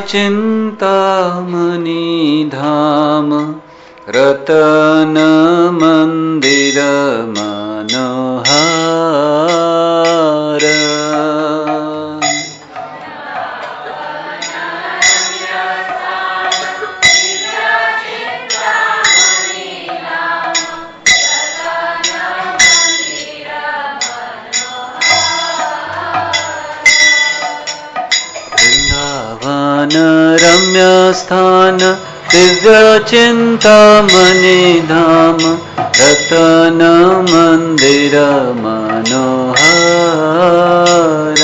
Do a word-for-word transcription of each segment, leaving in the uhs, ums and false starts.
चिंतामणि धाम रतन मंदिर मनोहर। वृंदावन रम्य स्थान दिव्य चिंतामणि धाम रतन मंदिर मनोहर।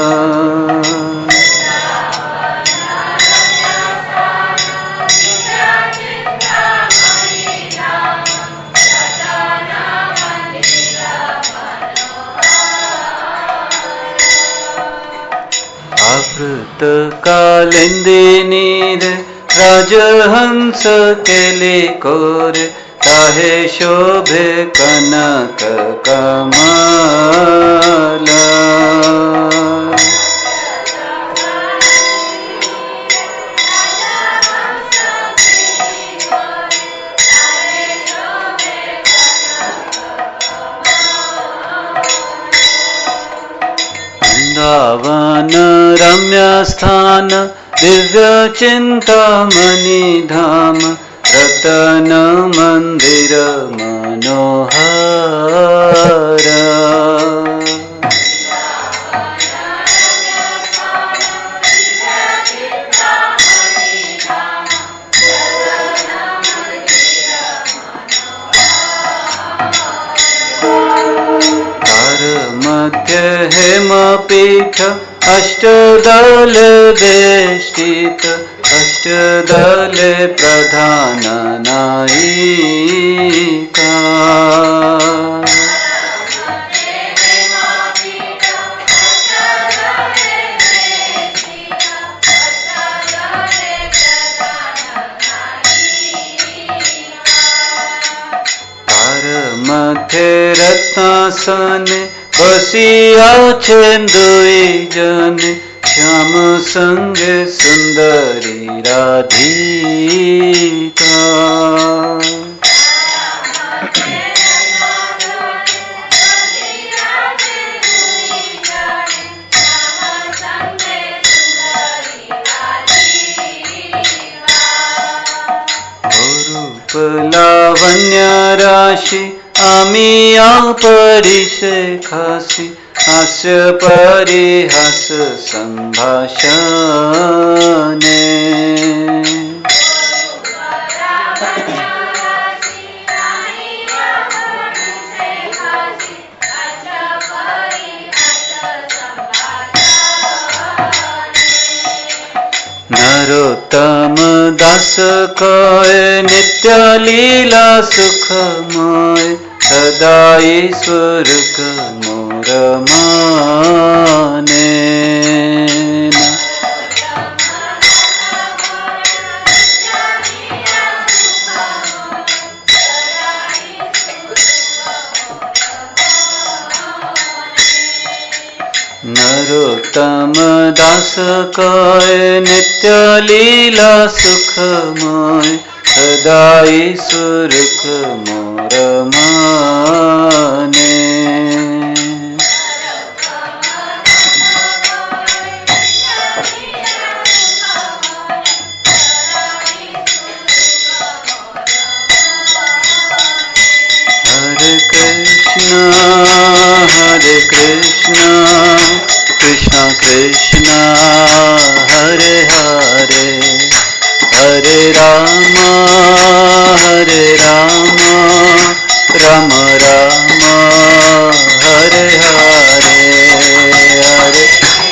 आवृत कालिंदिनीर राजहंस केली कोर ताहे शोभे कनक कमल। वृंदावन रम्य स्थान दिव्य चिंतामणि धाम रतन मंदिर मनोहर। मध्य हेमपीठ अष्टदल वेष्टित अष्टदल प्रधान नायिका। मध्य रत्नासन बसिया छे दुई जन श्याम संगे सुंदरी राधिका। रूप लावण्य राशि आमिया परिशे खासी हास्य परिहास संभाषणे। नरोत्तम दास कहे नित्य लीला सुखमय सदा ईश्वर मोर माने। नरोत्तम दास कहे नित्य लीला सुखमय सदा ईश्वर मोर माने। हरे कृष्ण हरे कृष्ण कृष्ण कृष्ण हरे हरे हरे राम हरे राम राम राम हरे हरे हरे।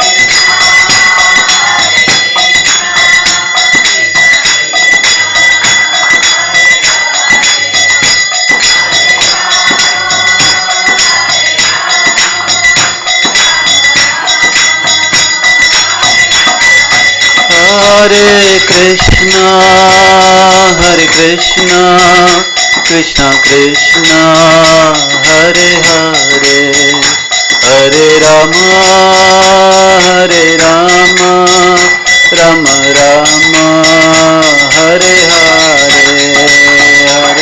हरे कृष्ण हरे कृष्ण कृष्ण कृष्ण हरे हरे हरे राम हरे Ram Ram Ram Ram Hare Hare Hare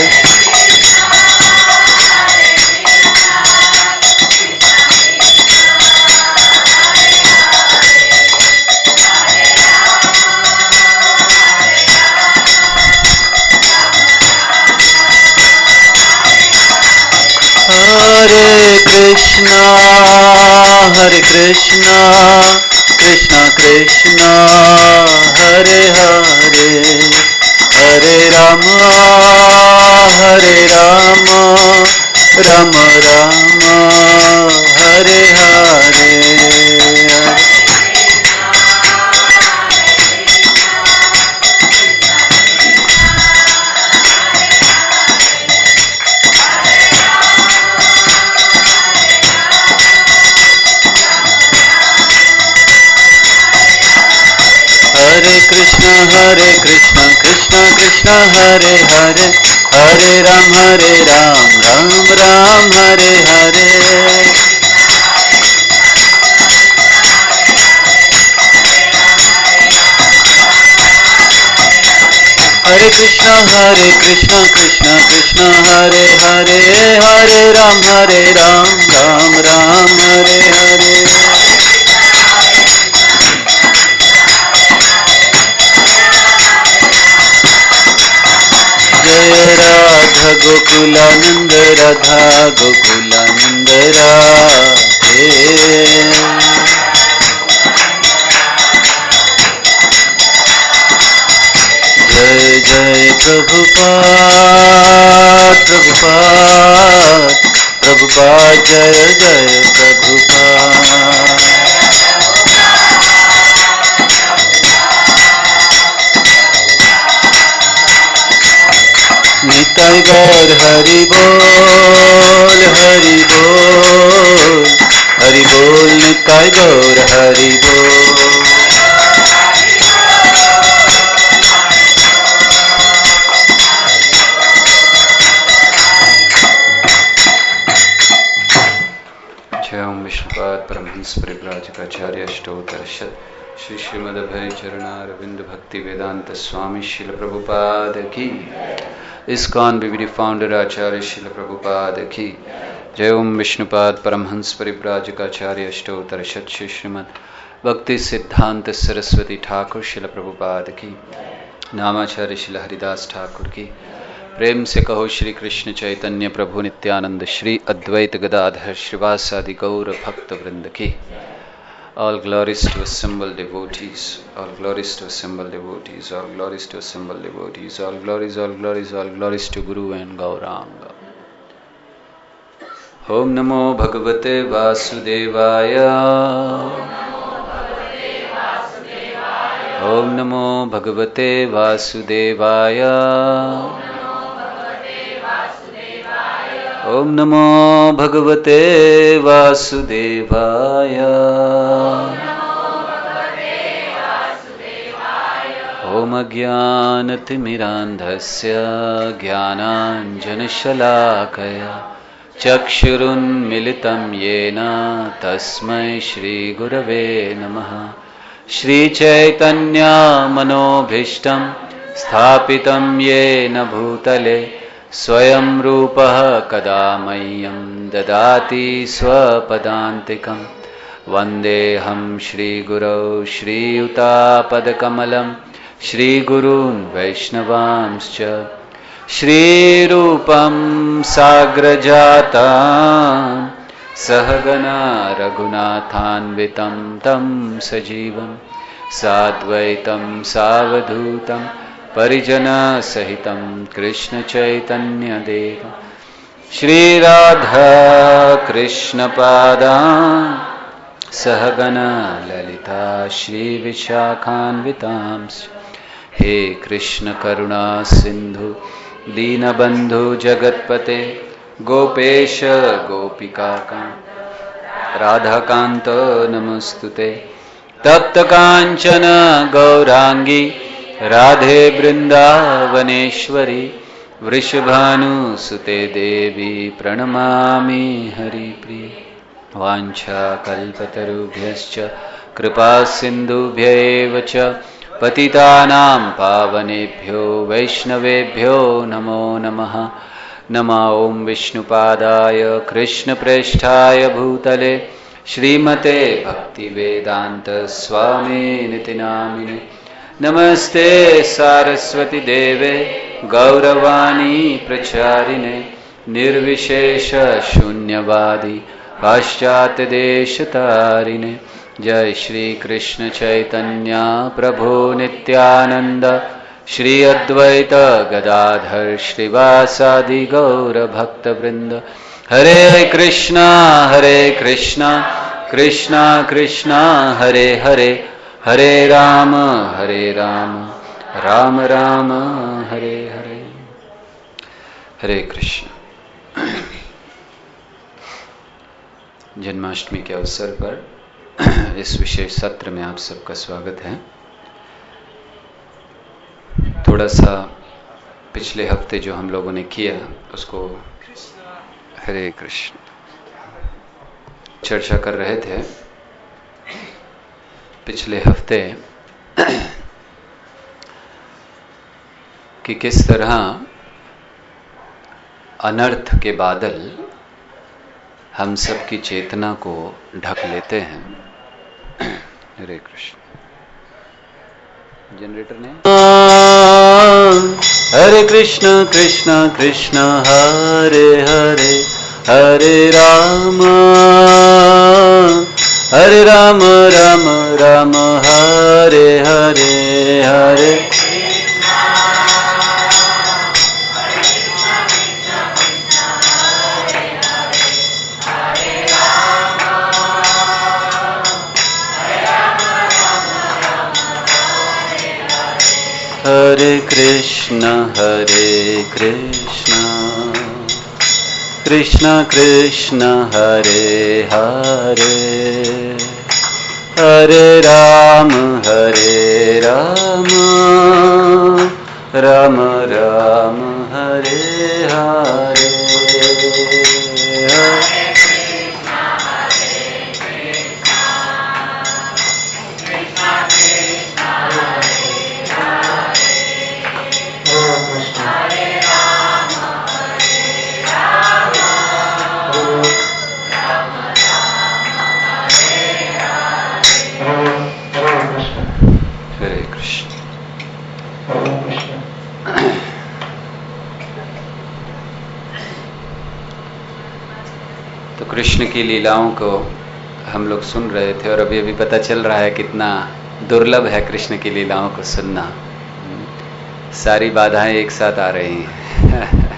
Hare Krishna, Hare Krishna, Krishna Krishna, Hare Hare, Hare Rama, Hare Rama, Rama Rama, Hare Hare. Hare Krishna, Hare Krishna, Krishna Krishna, Hare Hare, Hare Ram, Hare Ram, Ram Ram, Hare Hare. Hare Krishna, Hare Krishna, Krishna Krishna, Hare Hare, Hare Ram, Hare Ram, Ram Ram, Hare Hare. Jai Radha Gokulanand Radha Gokulanand Radhe. Jai Jai Prabhupada Prabhupada Prabhupada Jai Jai Prabhupada. Nitai Gaur Hari Bol, Hari Bol, Hari Bol, Nitai Gaur Hari Bol. Jai Om Vishnupada Paramahansa Parivrajakaacharya Ashtotarashad Shri Srimad Abhay Charana Ravinda Bhakti Vedanta Swami Srila Prabhupada Ki. ISKCON B V D founder Acharya Srila Prabhupada Ki. Jai Om Vishnupad Paramhans Parivrajakaacharya Ashtotarashad Shri Srimad Bhakti Siddhanta Saraswati Thakur Srila Prabhupada Ki. Namacharya Srila Haridas Thakur Ki. प्रेम से कहो श्री कृष्ण चैतन्य प्रभु नित्यानंद श्री अद्वैत गदाधर श्रीवासादि गौर भक्त वृंद की. All glories to assembled devotees, all glories to assembled devotees, all glories to assembled devotees, all glories, all glories, all glories to Guru and Gauranga. Om Namo Bhagavate Vasudevaya. Om Namo Bhagavate Vasudevaya. Om Namo Bhagavate Vasudevaya. Om Ajnanatimirandhasya Jnananjanashalakaya Chakshurunmilitam Yena Tasmai Shri Gurave Namaha. Shri Chaitanya Manobhishtam Sthapitam Yena Bhutale Swayam Rupaha Kada Mayyam Dadati Swapadantikam. Vandeham Shri Guru Shri Yuta Padakamalam Shri Gurun Vaishnavamscha Shri Rupam Sagrajatam Sahagana Raghunathanvitam Tam Sajivam Sadvaitam Savadhutam Parijana Sahitam Krishna Chaitanya Deva Shri Radha Krishna Padam Sahagana Lalita Shri Vishakhanvitamscha. He Krishna Karuna Sindhu Deenabandhu Jagatpate Gopesha Gopikakam Radhakanta Namostute Tapta Kanchana Gaurangi Radhe Vrindavaneshwari Vrishabhanu Sute Devi Pranamami Hari Priya. Vancha Kalpatarubhyascha Kripa Sindhubhyaeva cha पतितानां पावनेभ्यो वैष्णवेभ्यो नमो नमः। नमो ओं विष्णुपादाय कृष्णप्रेष्ठाय भूतले श्रीमते भक्तिवेदांत स्वामिनिति नामिने। नमस्ते सारस्वती देवे गौरवाणी प्रचारिणे निर्विशेष शून्यवादी पाश्चात्य देश तारिणे। जय श्री कृष्ण चैतन्य प्रभु नित्यानंद श्री अद्वैत गदाधर श्रीवासादि गौर भक्त वृंद। हरे कृष्णा हरे कृष्णा कृष्णा कृष्णा हरे हरे हरे राम हरे राम राम राम हरे हरे। हरे कृष्ण। जन्माष्टमी के अवसर पर इस विशेष सत्र में आप सबका स्वागत है। थोड़ा सा पिछले हफ्ते जो हम लोगों ने किया उसको हरे कृष्ण चर्चा कर रहे थे। पिछले हफ्ते कि किस तरह अनर्थ के बादल हम सब की चेतना को ढक लेते हैं। हरे कृष्ण। जनरेटर ने हरे कृष्ण कृष्ण कृष्ण हरे हरे हरे राम हरे राम राम राम हरे हरे हरे। हरे कृष्ण हरे कृष्ण कृष्ण कृष्ण हरे हरे हरे राम हरे राम राम राम हरे हरे हरे। कृष्ण की लीलाओं को हम लोग सुन रहे थे और अभी अभी पता चल रहा है कितना दुर्लभ है कृष्ण की लीलाओं को सुनना। सारी बाधाएं एक साथ आ रही हैं।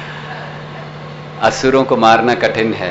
असुरों को मारना कठिन है।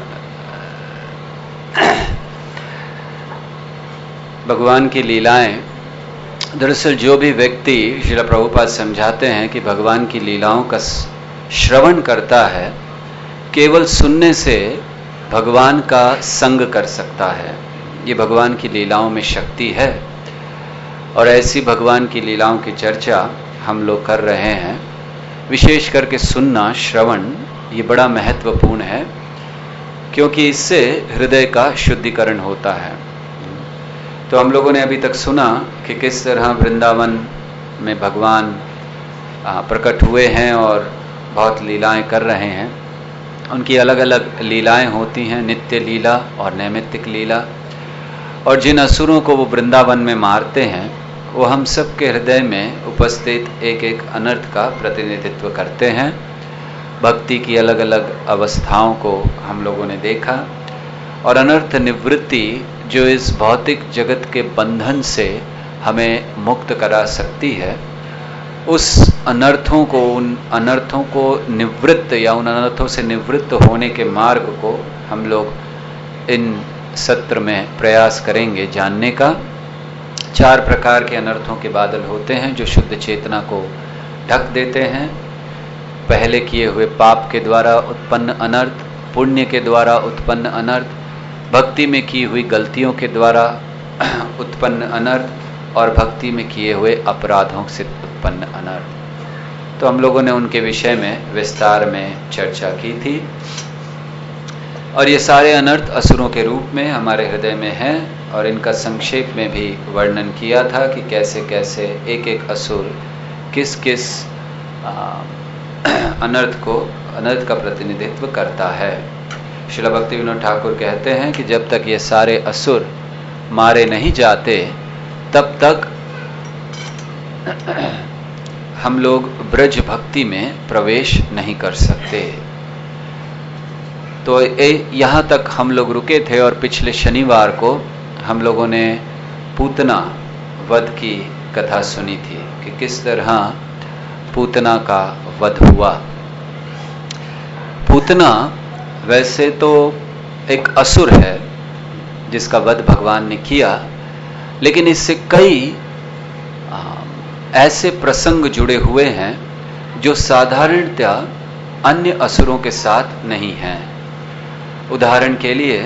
भगवान की लीलाएं, दरअसल जो भी व्यक्ति, श्रील प्रभुपाद समझाते हैं कि भगवान की लीलाओं का श्रवण करता है, केवल सुनने से भगवान का संग कर सकता है। ये भगवान की लीलाओं में शक्ति है और ऐसी भगवान की लीलाओं की चर्चा हम लोग कर रहे हैं। विशेष करके सुनना, श्रवण, ये बड़ा महत्वपूर्ण है क्योंकि इससे हृदय का शुद्धिकरण होता है। तो हम लोगों ने अभी तक सुना कि किस तरह वृंदावन में भगवान प्रकट हुए हैं और बहुत लीलाएं कर रहे हैं। उनकी अलग अलग लीलाएं होती हैं, नित्य लीला और नैमित्तिक लीला। और जिन असुरों को वो वृंदावन में मारते हैं वो हम सब के हृदय में उपस्थित एक एक अनर्थ का प्रतिनिधित्व करते हैं। भक्ति की अलग अलग अवस्थाओं को हम लोगों ने देखा और अनर्थ निवृत्ति जो इस भौतिक जगत के बंधन से हमें मुक्त करा सकती है, उस अनर्थों को उन अनर्थों को निवृत्त या उन अनर्थों से निवृत्त होने के मार्ग को हम लोग इन सत्र में प्रयास करेंगे जानने का। चार प्रकार के अनर्थों के बादल होते हैं जो शुद्ध चेतना को ढक देते हैं। पहले किए हुए पाप के द्वारा उत्पन्न अनर्थ, पुण्य के द्वारा उत्पन्न अनर्थ, भक्ति में की हुई गलतियों के द्वारा उत्पन्न अनर्थ और भक्ति में किए हुए अपराधों से उत्पन्न अनर्थ। तो हम लोगों ने उनके विषय में विस्तार में चर्चा की थी और ये सारे अनर्थ असुरों के रूप में हमारे हृदय में हैं और इनका संक्षेप में भी वर्णन किया था कि कैसे कैसे एक एक असुर किस किस अनर्थ को अनर्थ का प्रतिनिधित्व करता है। श्रील भक्ति विनोद ठाकुर कहते हैं कि जब तक ये सारे असुर मारे नहीं जाते तब तक हम लोग ब्रज भक्ति में प्रवेश नहीं कर सकते। तो यहाँ तक हम लोग रुके थे और पिछले शनिवार को हम लोगों ने पूतना वध की कथा सुनी थी कि किस तरह पूतना का वध हुआ। पूतना वैसे तो एक असुर है जिसका वध भगवान ने किया, लेकिन इससे कई ऐसे प्रसंग जुड़े हुए हैं जो साधारणतया अन्य असुरों के साथ नहीं हैं। उदाहरण के लिए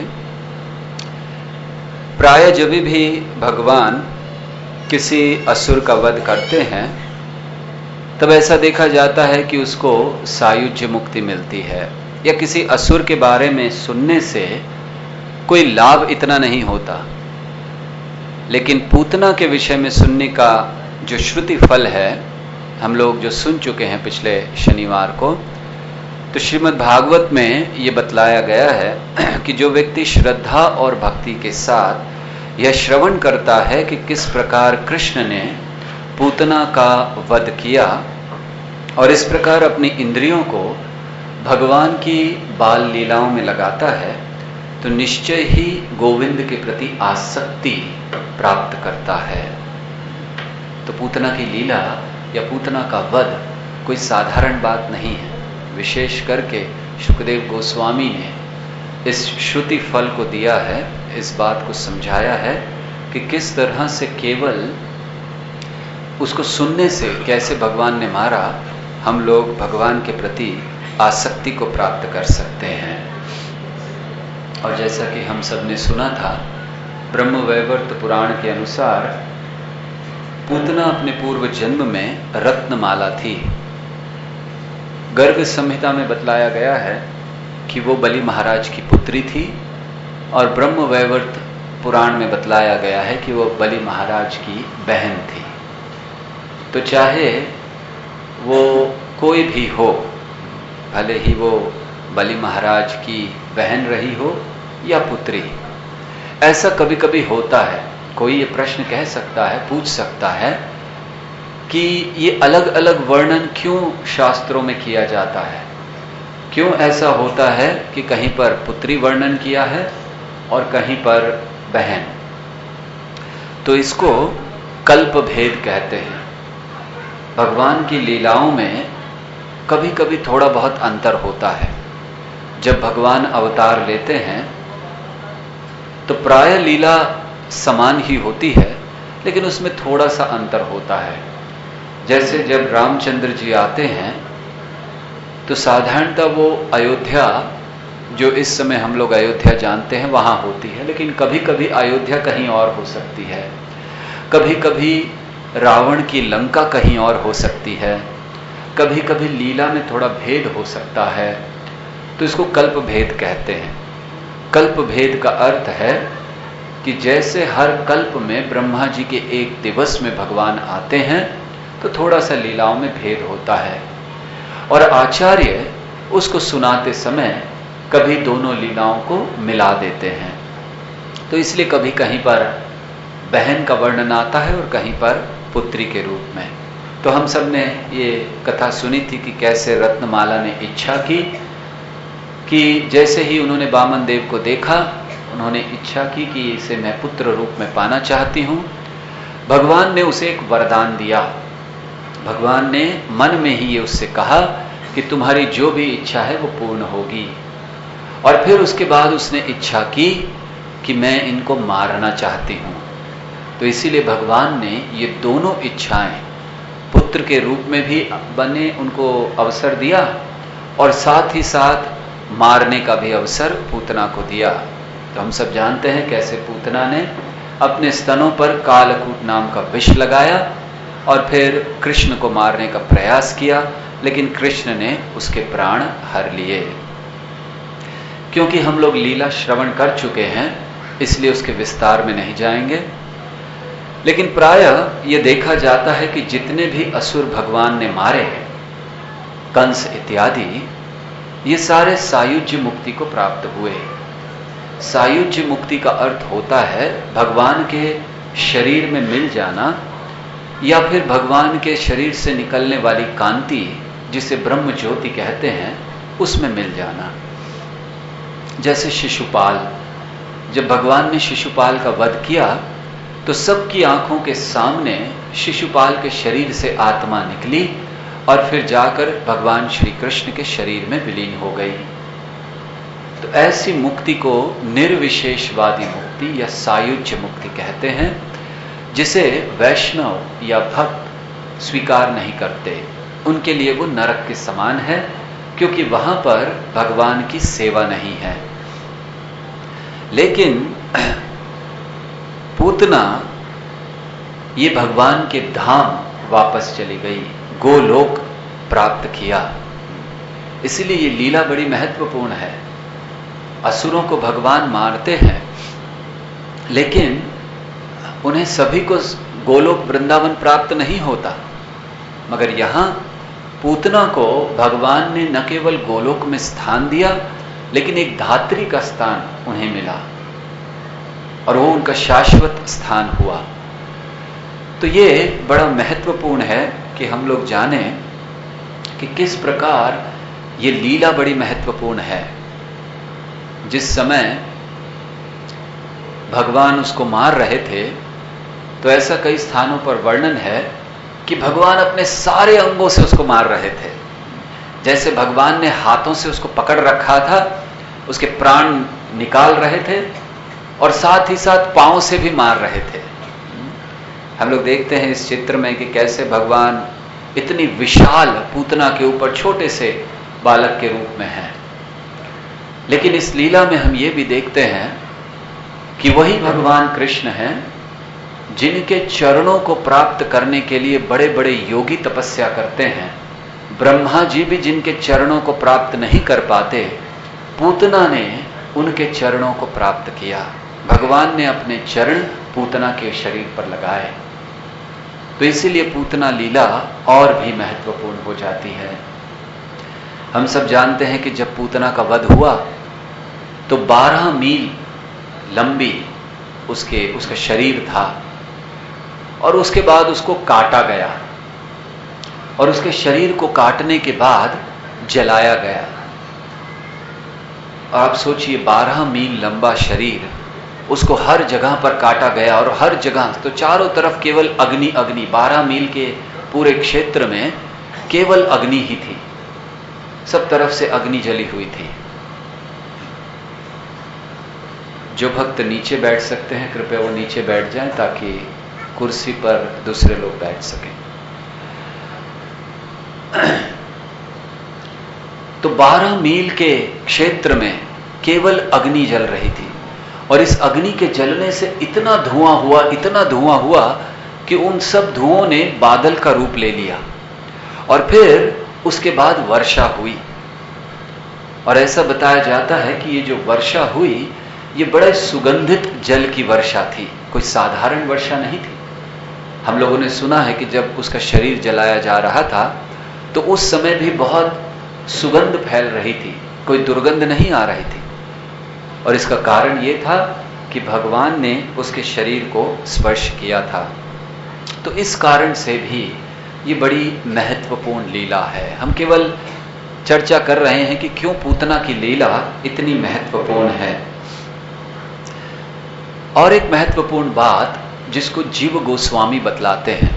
प्राय जब भी भगवान किसी असुर का वध करते हैं तब ऐसा देखा जाता है कि उसको सायुज्य मुक्ति मिलती है, या किसी असुर के बारे में सुनने से कोई लाभ इतना नहीं होता। लेकिन पूतना के विषय में सुनने का जो श्रुति फल है, हम लोग जो सुन चुके हैं पिछले शनिवार को, तो श्रीमद् भागवत में ये बतलाया गया है कि जो व्यक्ति श्रद्धा और भक्ति के साथ यह श्रवण करता है कि किस प्रकार कृष्ण ने पूतना का वध किया और इस प्रकार अपनी इंद्रियों को भगवान की बाल लीलाओं में लगाता है, तो निश्चय ही गोविंद के प्रति आसक्ति प्राप्त करता है। तो पूतना की लीला या पूतना का वध कोई साधारण बात नहीं है। विशेष करके शुकदेव गोस्वामी ने इस श्रुति फल को दिया है, इस बात को समझाया है कि किस तरह से केवल उसको सुनने से कैसे भगवान ने मारा, हम लोग भगवान के प्रति आसक्ति को प्राप्त कर सकते हैं। और जैसा कि हम सब ने सुना था, ब्रह्म वैवर्त पुराण के अनुसार पूतना अपने पूर्व जन्म में रत्नमाला थी। गर्ग संहिता में बतलाया गया है कि वो बलि महाराज की पुत्री थी, और ब्रह्म वैवर्त पुराण में बतलाया गया है कि वो बलि महाराज की बहन थी। तो चाहे वो कोई भी हो, भले ही वो बलि महाराज की बहन रही हो या पुत्री, ऐसा कभी कभी होता है। कोई ये प्रश्न कह सकता है, पूछ सकता है कि ये अलग अलग वर्णन क्यों शास्त्रों में किया जाता है, क्यों ऐसा होता है कि कहीं पर पुत्री वर्णन किया है और कहीं पर बहन। तो इसको कल्प भेद कहते हैं। भगवान की लीलाओं में कभी कभी थोड़ा बहुत अंतर होता है। जब भगवान अवतार लेते हैं तो प्राय लीला समान ही होती है, लेकिन उसमें थोड़ा सा अंतर होता है। जैसे जब रामचंद्र जी आते हैं तो साधारणतः वो अयोध्या, जो इस समय हम लोग अयोध्या जानते हैं, वहां होती है, लेकिन कभी कभी अयोध्या कहीं और हो सकती है, कभी कभी रावण की लंका कहीं और हो सकती है, कभी कभी लीला में थोड़ा भेद हो सकता है। तो इसको कल्प भेद कहते हैं। कल्प भेद का अर्थ है कि जैसे हर कल्प में ब्रह्मा जी के एक दिवस में भगवान आते हैं तो थोड़ा सा लीलाओं में भेद होता है, और आचार्य उसको सुनाते समय कभी दोनों लीलाओं को मिला देते हैं। तो इसलिए कभी कहीं पर बहन का वर्णन आता है और कहीं पर पुत्री के रूप में। तो हम सब ने ये कथा सुनी थी कि कैसे रत्नमाला ने इच्छा की कि जैसे ही उन्होंने वामन देव को देखा, उन्होंने इच्छा की कि इसे मैं पुत्र रूप में पाना चाहती हूँ। भगवान ने उसे एक वरदान दिया। भगवान ने मन में ही ये उससे कहा कि तुम्हारी जो भी इच्छा है वो पूर्ण होगी। और फिर उसके बाद उसने इच्छा की कि मैं इनको मारना चाहती हूँ। तो इसीलिए भगवान ने ये दोनों इच्छाएं पुत्र के रूप में भी बने उनको अवसर दिया, और साथ ही साथ मारने का भी अवसर पूतना को दिया। तो हम सब जानते हैं कैसे पूतना ने अपने स्तनों पर कालकूट नाम का विष लगाया और फिर कृष्ण को मारने का प्रयास किया, लेकिन कृष्ण ने उसके प्राण हर लिए। क्योंकि हम लोग लीला श्रवण कर चुके हैं, इसलिए उसके विस्तार में नहीं जाएंगे। लेकिन प्रायः यह देखा जाता है कि जितने भी असुर भगवान ने मारे हैं, कंस इत्यादि, ये सारे सायुज्य मुक्ति को प्राप्त हुए। सायुज्य मुक्ति का अर्थ होता है भगवान के शरीर में मिल जाना, या फिर भगवान के शरीर से निकलने वाली कांति, जिसे ब्रह्म ज्योति कहते हैं, उसमें मिल जाना। जैसे शिशुपाल, जब भगवान ने शिशुपाल का वध किया तो सबकी आंखों के सामने शिशुपाल के शरीर से आत्मा निकली और फिर जाकर भगवान श्री कृष्ण के शरीर में विलीन हो गई। तो ऐसी मुक्ति को निर्विशेषवादी मुक्ति या सायुज्य मुक्ति कहते हैं, जिसे वैष्णव या भक्त स्वीकार नहीं करते। उनके लिए वो नरक के समान है, क्योंकि वहां पर भगवान की सेवा नहीं है। लेकिन पूतना ये भगवान के धाम वापस चली गई, गोलोक प्राप्त किया। इसलिए ये लीला बड़ी महत्वपूर्ण है। असुरों को भगवान मारते हैं, लेकिन उन्हें सभी को गोलोक वृंदावन प्राप्त नहीं होता। मगर यहां पूतना को भगवान ने न केवल गोलोक में स्थान दिया, लेकिन एक धात्री का स्थान उन्हें मिला और वो उनका शाश्वत स्थान हुआ। तो ये बड़ा महत्वपूर्ण है कि हम लोग जानें कि किस प्रकार ये लीला बड़ी महत्वपूर्ण है। जिस समय भगवान उसको मार रहे थे, तो ऐसा कई स्थानों पर वर्णन है कि भगवान अपने सारे अंगों से उसको मार रहे थे। जैसे भगवान ने हाथों से उसको पकड़ रखा था, उसके प्राण निकाल रहे थे, और साथ ही साथ पांव से भी मार रहे थे। हम लोग देखते हैं इस चित्र में कि कैसे भगवान इतनी विशाल पूतना के ऊपर छोटे से बालक के रूप में हैं। लेकिन इस लीला में हम ये भी देखते हैं कि वही भगवान कृष्ण हैं जिनके चरणों को प्राप्त करने के लिए बड़े बड़े योगी तपस्या करते हैं। ब्रह्मा जी भी जिनके चरणों को प्राप्त नहीं कर पाते, पूतना ने उनके चरणों को प्राप्त किया। भगवान ने अपने चरण पूतना के शरीर पर लगाए। तो इसीलिए पूतना लीला और भी महत्वपूर्ण हो जाती है। हम सब जानते हैं कि जब पूतना का वध हुआ तो बारह मील लंबी उसके उसका शरीर था, और उसके बाद उसको काटा गया, और उसके शरीर को काटने के बाद जलाया गया। और आप सोचिए, बारह मील लंबा शरीर, उसको हर जगह पर काटा गया, और हर जगह तो चारों तरफ केवल अग्नि अग्नि, बारह मील के पूरे क्षेत्र में केवल अग्नि ही थी, सब तरफ से अग्नि जली हुई थी। जो भक्त नीचे बैठ सकते हैं, कृपया वो नीचे बैठ जाएं ताकि कुर्सी पर दूसरे लोग बैठ सकें। तो बारह मील के क्षेत्र में केवल अग्नि जल रही थी, और इस अग्नि के जलने से इतना धुआं हुआ, इतना धुआं हुआ कि उन सब धुओं ने बादल का रूप ले लिया, और फिर उसके बाद वर्षा हुई। और ऐसा बताया जाता है कि ये जो वर्षा हुई, ये बड़े सुगंधित जल की वर्षा थी, कोई साधारण वर्षा नहीं थी। हम लोगों ने सुना है कि जब उसका शरीर जलाया जा रहा था तो उस समय भी बहुत सुगंध फैल रही थी, कोई दुर्गंध नहीं आ रही थी। और इसका कारण ये था कि भगवान ने उसके शरीर को स्पर्श किया था। तो इस कारण से भी ये बड़ी महत्वपूर्ण लीला है। हम केवल चर्चा कर रहे हैं कि क्यों पूतना की लीला इतनी महत्वपूर्ण है। और एक महत्वपूर्ण बात जिसको जीव गोस्वामी बतलाते हैं।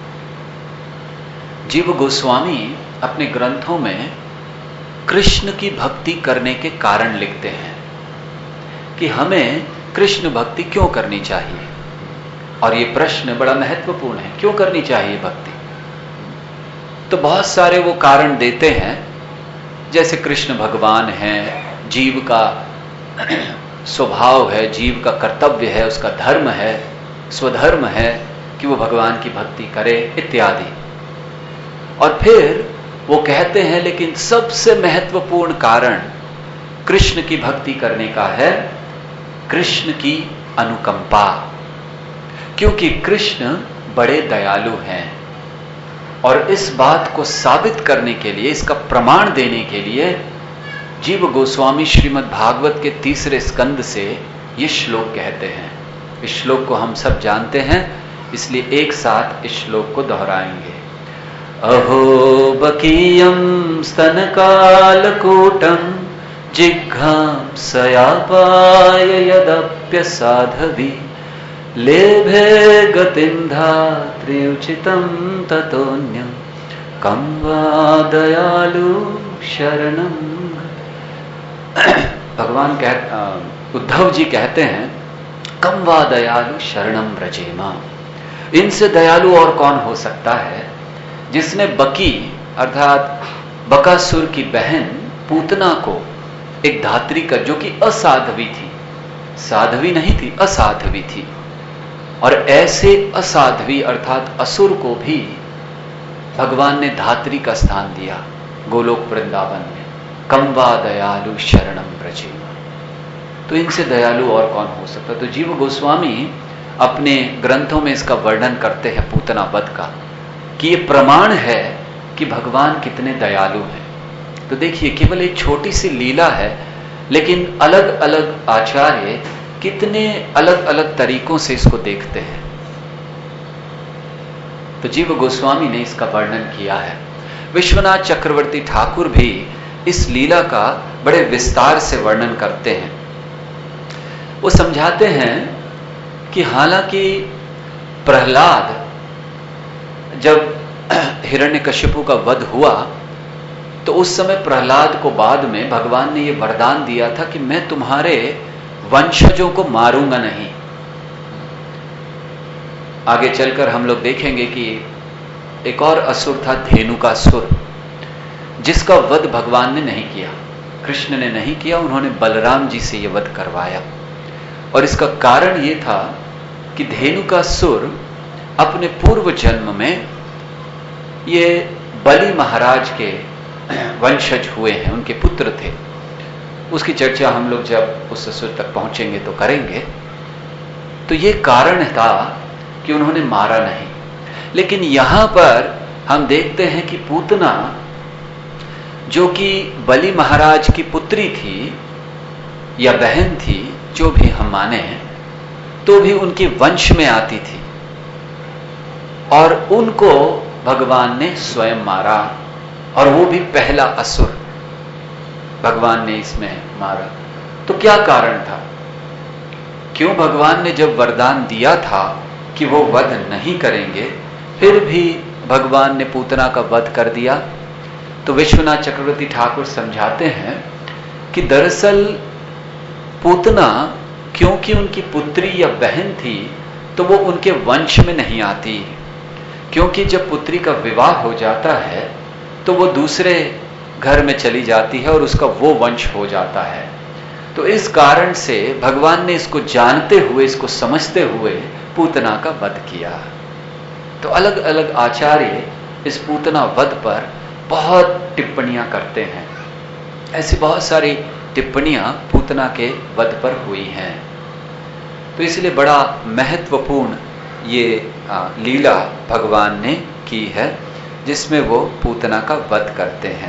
जीव गोस्वामी अपने ग्रंथों में कृष्ण की भक्ति करने के कारण लिखते हैं कि हमें कृष्ण भक्ति क्यों करनी चाहिए। और ये प्रश्न बड़ा महत्वपूर्ण है, क्यों करनी चाहिए भक्ति। तो बहुत सारे वो कारण देते हैं, जैसे कृष्ण भगवान हैं, जीव का स्वभाव है, जीव का कर्तव्य है, उसका धर्म है, स्वधर्म है कि वो भगवान की भक्ति करे इत्यादि। और फिर वो कहते हैं लेकिन सबसे महत्वपूर्ण कारण कृष्ण की भक्ति करने का है कृष्ण की अनुकंपा, क्योंकि कृष्ण बड़े दयालु हैं। और इस बात को साबित करने के लिए, इसका प्रमाण देने के लिए जीव गोस्वामी श्रीमद् भागवत के तीसरे स्कंद से ये श्लोक कहते हैं। इस श्लोक को हम सब जानते हैं, इसलिए एक साथ इस श्लोक को दोहराएंगे। अहो बकीयं स्तनकालकूटं जिघ्रांसयापाय यदप्यसाधवी लेभे गतिं धात्र्युचितं ततोऽन्यं कं वा दयालु शरणं। भगवान कह उद्धव जी कहते हैं, कं वा दयालु शरणं व्रजेमा। इनसे दयालु और कौन हो सकता है, जिसने बकी अर्थात बकासुर की बहन पूतना को, एक धात्री का, जो कि असाध्वी थी, साध्वी नहीं थी, असाध्वी थी, और ऐसे असाध्वी अर्थात असुर को भी भगवान ने धात्री का स्थान दिया गोलोक वृंदावन में। कं वा दयालु शरणं व्रजेमा। तो इनसे दयालु और कौन हो सकता। तो जीव गोस्वामी अपने ग्रंथों में इसका वर्णन करते हैं पूतना वध का, कि ये प्रमाण है कि भगवान कितने दयालु हैं। तो देखिए, केवल एक छोटी सी लीला है, लेकिन अलग अलग आचार्य कितने अलग अलग तरीकों से इसको देखते हैं। तो जीव गोस्वामी ने इसका वर्णन किया है। विश्वनाथ चक्रवर्ती ठाकुर भी इस लीला का बड़े विस्तार से वर्णन करते हैं। वो समझाते हैं कि हालांकि प्रहलाद, जब हिरण्यकशिपु का वध हुआ, तो उस समय प्रहलाद को बाद में भगवान ने यह वरदान दिया था कि मैं तुम्हारे वंशजों को मारूंगा नहीं। आगे चलकर हम लोग देखेंगे कि एक और असुर था, धेनुकासुर, जिसका वध भगवान ने नहीं किया, कृष्ण ने नहीं किया, उन्होंने बलराम जी से यह वध करवाया। और इसका कारण यह था कि धेनुकासुर अपने पूर्व जन्म में ये बलि महाराज के वंशज हुए हैं, उनके पुत्र थे। उसकी चर्चा हम लोग जब उस असुर तक पहुंचेंगे तो करेंगे। तो ये कारण था कि उन्होंने मारा नहीं। लेकिन यहां पर हम देखते हैं कि पूतना, जो कि बलि महाराज की पुत्री थी या बहन थी, जो भी हम माने, तो भी उनके वंश में आती थी, और उनको भगवान ने स्वयं मारा, और वो भी पहला असुर भगवान ने इसमें मारा। तो क्या कारण था, क्यों भगवान ने जब वरदान दिया था कि वो वध नहीं करेंगे, फिर भी भगवान ने पूतना का वध कर दिया? तो विश्वनाथ चक्रवर्ती ठाकुर समझाते हैं कि दरअसल पूतना, क्योंकि उनकी पुत्री या बहन थी, तो वो उनके वंश में नहीं आती, क्योंकि जब पुत्री का विवाह हो जाता है तो वो दूसरे घर में चली जाती है और उसका वो वंश हो जाता है। तो इस कारण से भगवान ने इसको जानते हुए, इसको समझते हुए पूतना का वध किया। तो अलग अलग आचार्य इस पूतना वध पर बहुत टिप्पणियां करते हैं। ऐसी बहुत सारी टिप्पणियां पूतना के वध पर हुई हैं। तो इसलिए बड़ा महत्वपूर्ण ये लीला भगवान ने की है, जिसमें वो पूतना का वध करते हैं।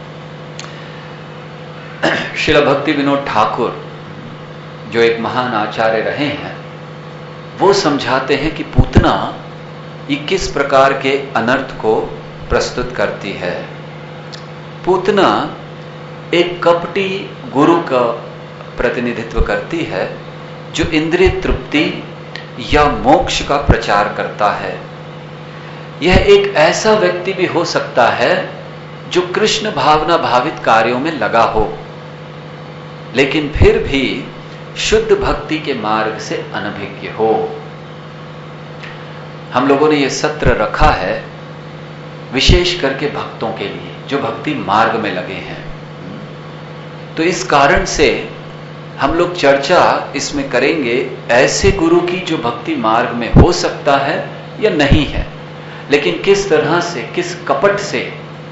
श्रील भक्ति विनोद ठाकुर, जो एक महान आचार्य रहे हैं, वो समझाते हैं कि पूतना ये किस प्रकार के अनर्थ को प्रस्तुत करती है। पूतना एक कपटी गुरु का प्रतिनिधित्व करती है, जो इंद्रिय तृप्ति या मोक्ष का प्रचार करता है। यह एक ऐसा व्यक्ति भी हो सकता है जो कृष्ण भावना भावित कार्यों में लगा हो, लेकिन फिर भी शुद्ध भक्ति के मार्ग से अनभिज्ञ हो। हम लोगों ने यह सत्र रखा है विशेष करके भक्तों के लिए, जो भक्ति मार्ग में लगे हैं। तो इस कारण से हम लोग चर्चा इसमें करेंगे ऐसे गुरु की जो भक्ति मार्ग में हो सकता है या नहीं है, लेकिन किस तरह से, किस कपट से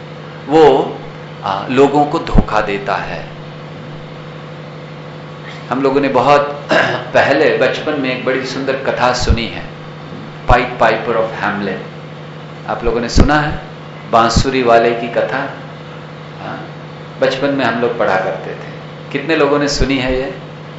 वो आ, लोगों को धोखा देता है। हम लोगों ने बहुत पहले बचपन में एक बड़ी सुंदर कथा सुनी है, पाइट पाइपर ऑफ हैमलेट। आप लोगों ने सुना है बांसुरी वाले की कथा? हाँ, बचपन में हम लोग पढ़ा करते थे। कितने लोगों ने सुनी है ये?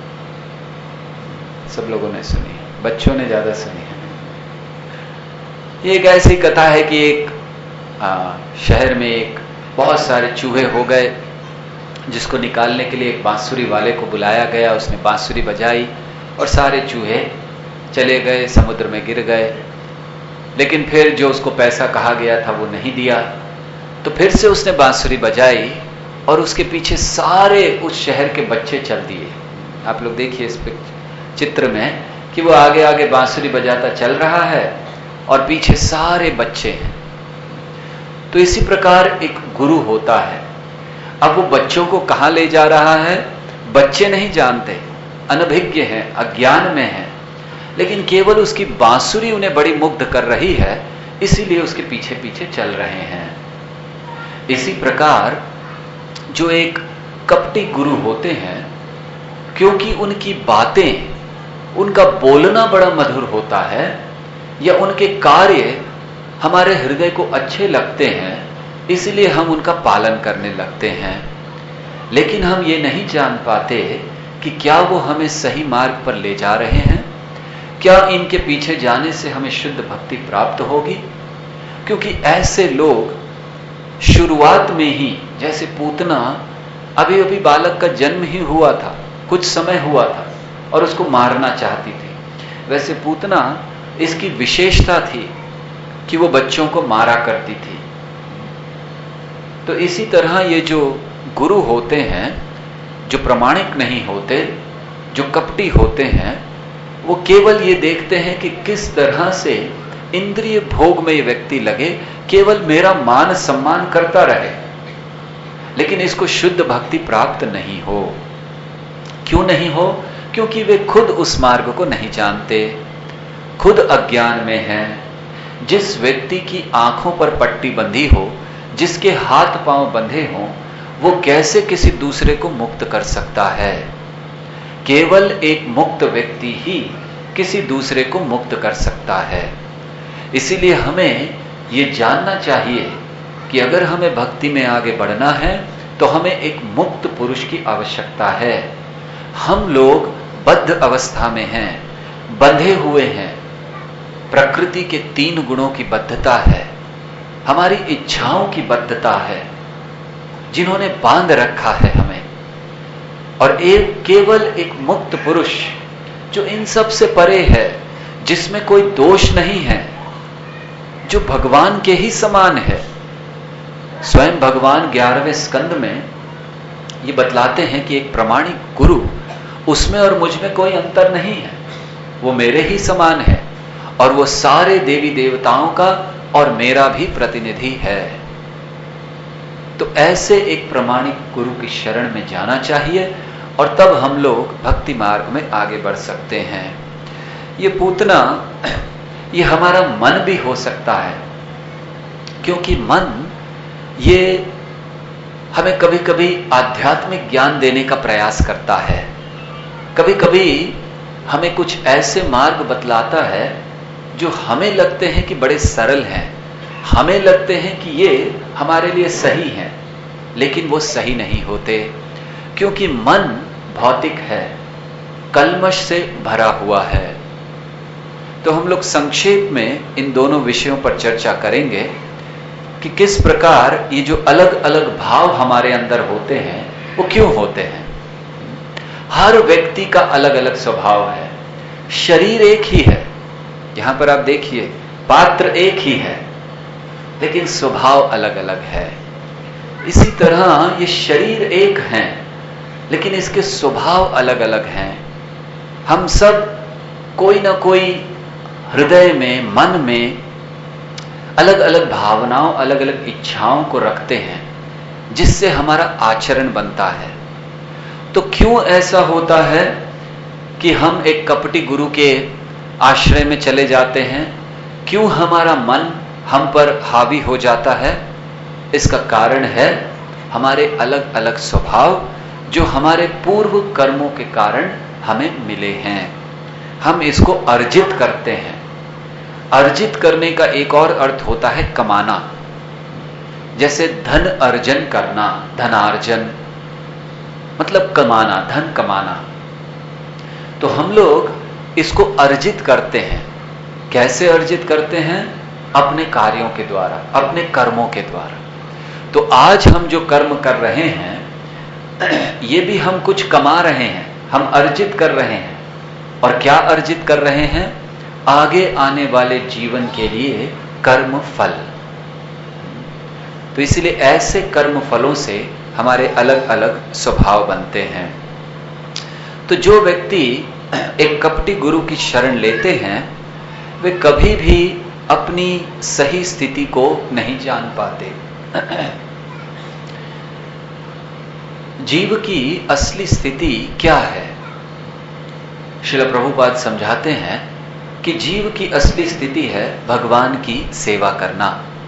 सब लोगों ने सुनी है, बच्चों ने ज्यादा सुनी है। ये एक ऐसी कथा है कि एक आ, शहर में एक बहुत सारे चूहे हो गए, जिसको निकालने के लिए एक बांसुरी वाले को बुलाया गया। उसने बांसुरी बजाई और सारे चूहे चले गए, समुद्र में गिर गए। लेकिन फिर जो उसको पैसा कहा गया था वो नहीं दिया, तो फिर से उसने बांसुरी बजाई और उसके पीछे सारे उस शहर के बच्चे चल दिए। आप लोग देखिए इस चित्र में कि वो आगे आगे बांसुरी बजाता चल रहा है और पीछे सारे बच्चे हैं। तो इसी प्रकार एक गुरु होता है। अब वो बच्चों को कहां ले जा रहा है, बच्चे नहीं जानते, अनभिज्ञ हैं, अज्ञान में हैं, लेकिन केवल उसकी बांसुरी उन्हें बड़ी मुग्ध कर रही है, इसीलिए उसके पीछे पीछे चल रहे हैं। इसी प्रकार जो एक कपटी गुरु होते हैं, क्योंकि उनकी बातें, उनका बोलना बड़ा मधुर होता है या उनके कार्य हमारे हृदय को अच्छे लगते हैं, इसलिए हम उनका पालन करने लगते हैं। लेकिन हम ये नहीं जान पाते कि क्या वो हमें सही मार्ग पर ले जा रहे हैं, क्या इनके पीछे जाने से हमें शुद्ध भक्ति प्राप्त होगी। क्योंकि ऐसे लोग शुरुआत में ही, जैसे पूतना अभी अभी बालक का जन्म ही हुआ था, कुछ समय हुआ था और उसको मारना चाहती थी, वैसे पूतना इसकी विशेषता थी कि वो बच्चों को मारा करती थी। तो इसी तरह ये जो गुरु होते हैं, जो प्रामाणिक नहीं होते, जो कपटी होते हैं, वो केवल ये देखते हैं कि किस तरह से इंद्रिय भोग में ये व्यक्ति लगे, केवल मेरा मान सम्मान करता रहे, लेकिन इसको शुद्ध भक्ति प्राप्त नहीं हो। क्यों नहीं हो? क्योंकि वे खुद उस मार्ग को नहीं जानते, खुद अज्ञान में हैं। जिस व्यक्ति की आंखों पर पट्टी बंधी हो, जिसके हाथ पांव बंधे हों, वो कैसे किसी दूसरे को मुक्त कर सकता है? केवल एक मुक्त व्यक्ति ही किसी दूसरे को मुक्त कर सकता है। इसीलिए हमें ये जानना चाहिए कि अगर हमें भक्ति में आगे बढ़ना है तो हमें एक मुक्त पुरुष की आवश्यकता है। हम लोग बद्ध अवस्था में हैं, बंधे हुए हैं। प्रकृति के तीन गुणों की बद्धता है, हमारी इच्छाओं की बद्धता है, जिन्होंने बांध रखा है हमें। और एक केवल एक मुक्त पुरुष जो इन सब से परे है, जिसमें कोई दोष नहीं है, जो भगवान के ही समान है। स्वयं भगवान ग्यारहवें स्कंद में ये बतलाते हैं कि एक प्रामाणिक गुरु, उसमें और मुझ में कोई अंतर नहीं है, वो मेरे ही समान है और वो सारे देवी देवताओं का और मेरा भी प्रतिनिधि है। तो ऐसे एक प्रामाणिक गुरु की शरण में जाना चाहिए और तब हम लोग भक्ति मार्ग में आगे बढ़ सकते हैं। ये पूतना, ये हमारा मन भी हो सकता है, क्योंकि मन ये हमें कभी कभी आध्यात्मिक ज्ञान देने का प्रयास करता है, कभी कभी हमें कुछ ऐसे मार्ग बतलाता है जो हमें लगते हैं कि बड़े सरल हैं, हमें लगते हैं कि ये हमारे लिए सही हैं, लेकिन वो सही नहीं होते, क्योंकि मन भौतिक है, कल्मश से भरा हुआ है। तो हम लोग संक्षेप में इन दोनों विषयों पर चर्चा करेंगे कि किस प्रकार ये जो अलग अलग भाव हमारे अंदर होते हैं वो क्यों होते हैं। हर व्यक्ति का अलग अलग स्वभाव है, शरीर एक ही है, यहां पर आप देखिए पात्र एक ही है, लेकिन स्वभाव अलग अलग है। इसी तरह ये शरीर एक हैं, लेकिन इसके स्वभाव अलग अलग हैं। हम सब कोई ना कोई हृदय में, मन में अलग अलग भावनाओं, अलग अलग इच्छाओं को रखते हैं, जिससे हमारा आचरण बनता है। तो क्यों ऐसा होता है कि हम एक कपटी गुरु के आश्रय में चले जाते हैं? क्यों हमारा मन हम पर हावी हो जाता है? इसका कारण है हमारे अलग अलग स्वभाव, जो हमारे पूर्व कर्मों के कारण हमें मिले हैं। हम इसको अर्जित करते हैं। अर्जित करने का एक और अर्थ होता है कमाना। जैसे धन अर्जन करना, धनार्जन मतलब कमाना, धन कमाना। तो हम लोग इसको अर्जित करते हैं। कैसे अर्जित करते हैं? अपने कार्यों के द्वारा, अपने कर्मों के द्वारा। तो आज हम जो कर्म कर रहे हैं, ये भी हम कुछ कमा रहे हैं, हम अर्जित कर रहे हैं। और क्या अर्जित कर रहे हैं? आगे आने वाले जीवन के लिए कर्म फल। तो इसलिए ऐसे कर्म फलों से हमारे अलग अलग स्वभाव बनते हैं। तो जो व्यक्ति एक कपटी गुरु की शरण लेते हैं, वे कभी भी अपनी सही स्थिति को नहीं जान पाते। जीव की असली स्थिति क्या है? श्रील प्रभुपाद समझाते हैं कि जीव की असली स्थिति है भगवान की सेवा करना।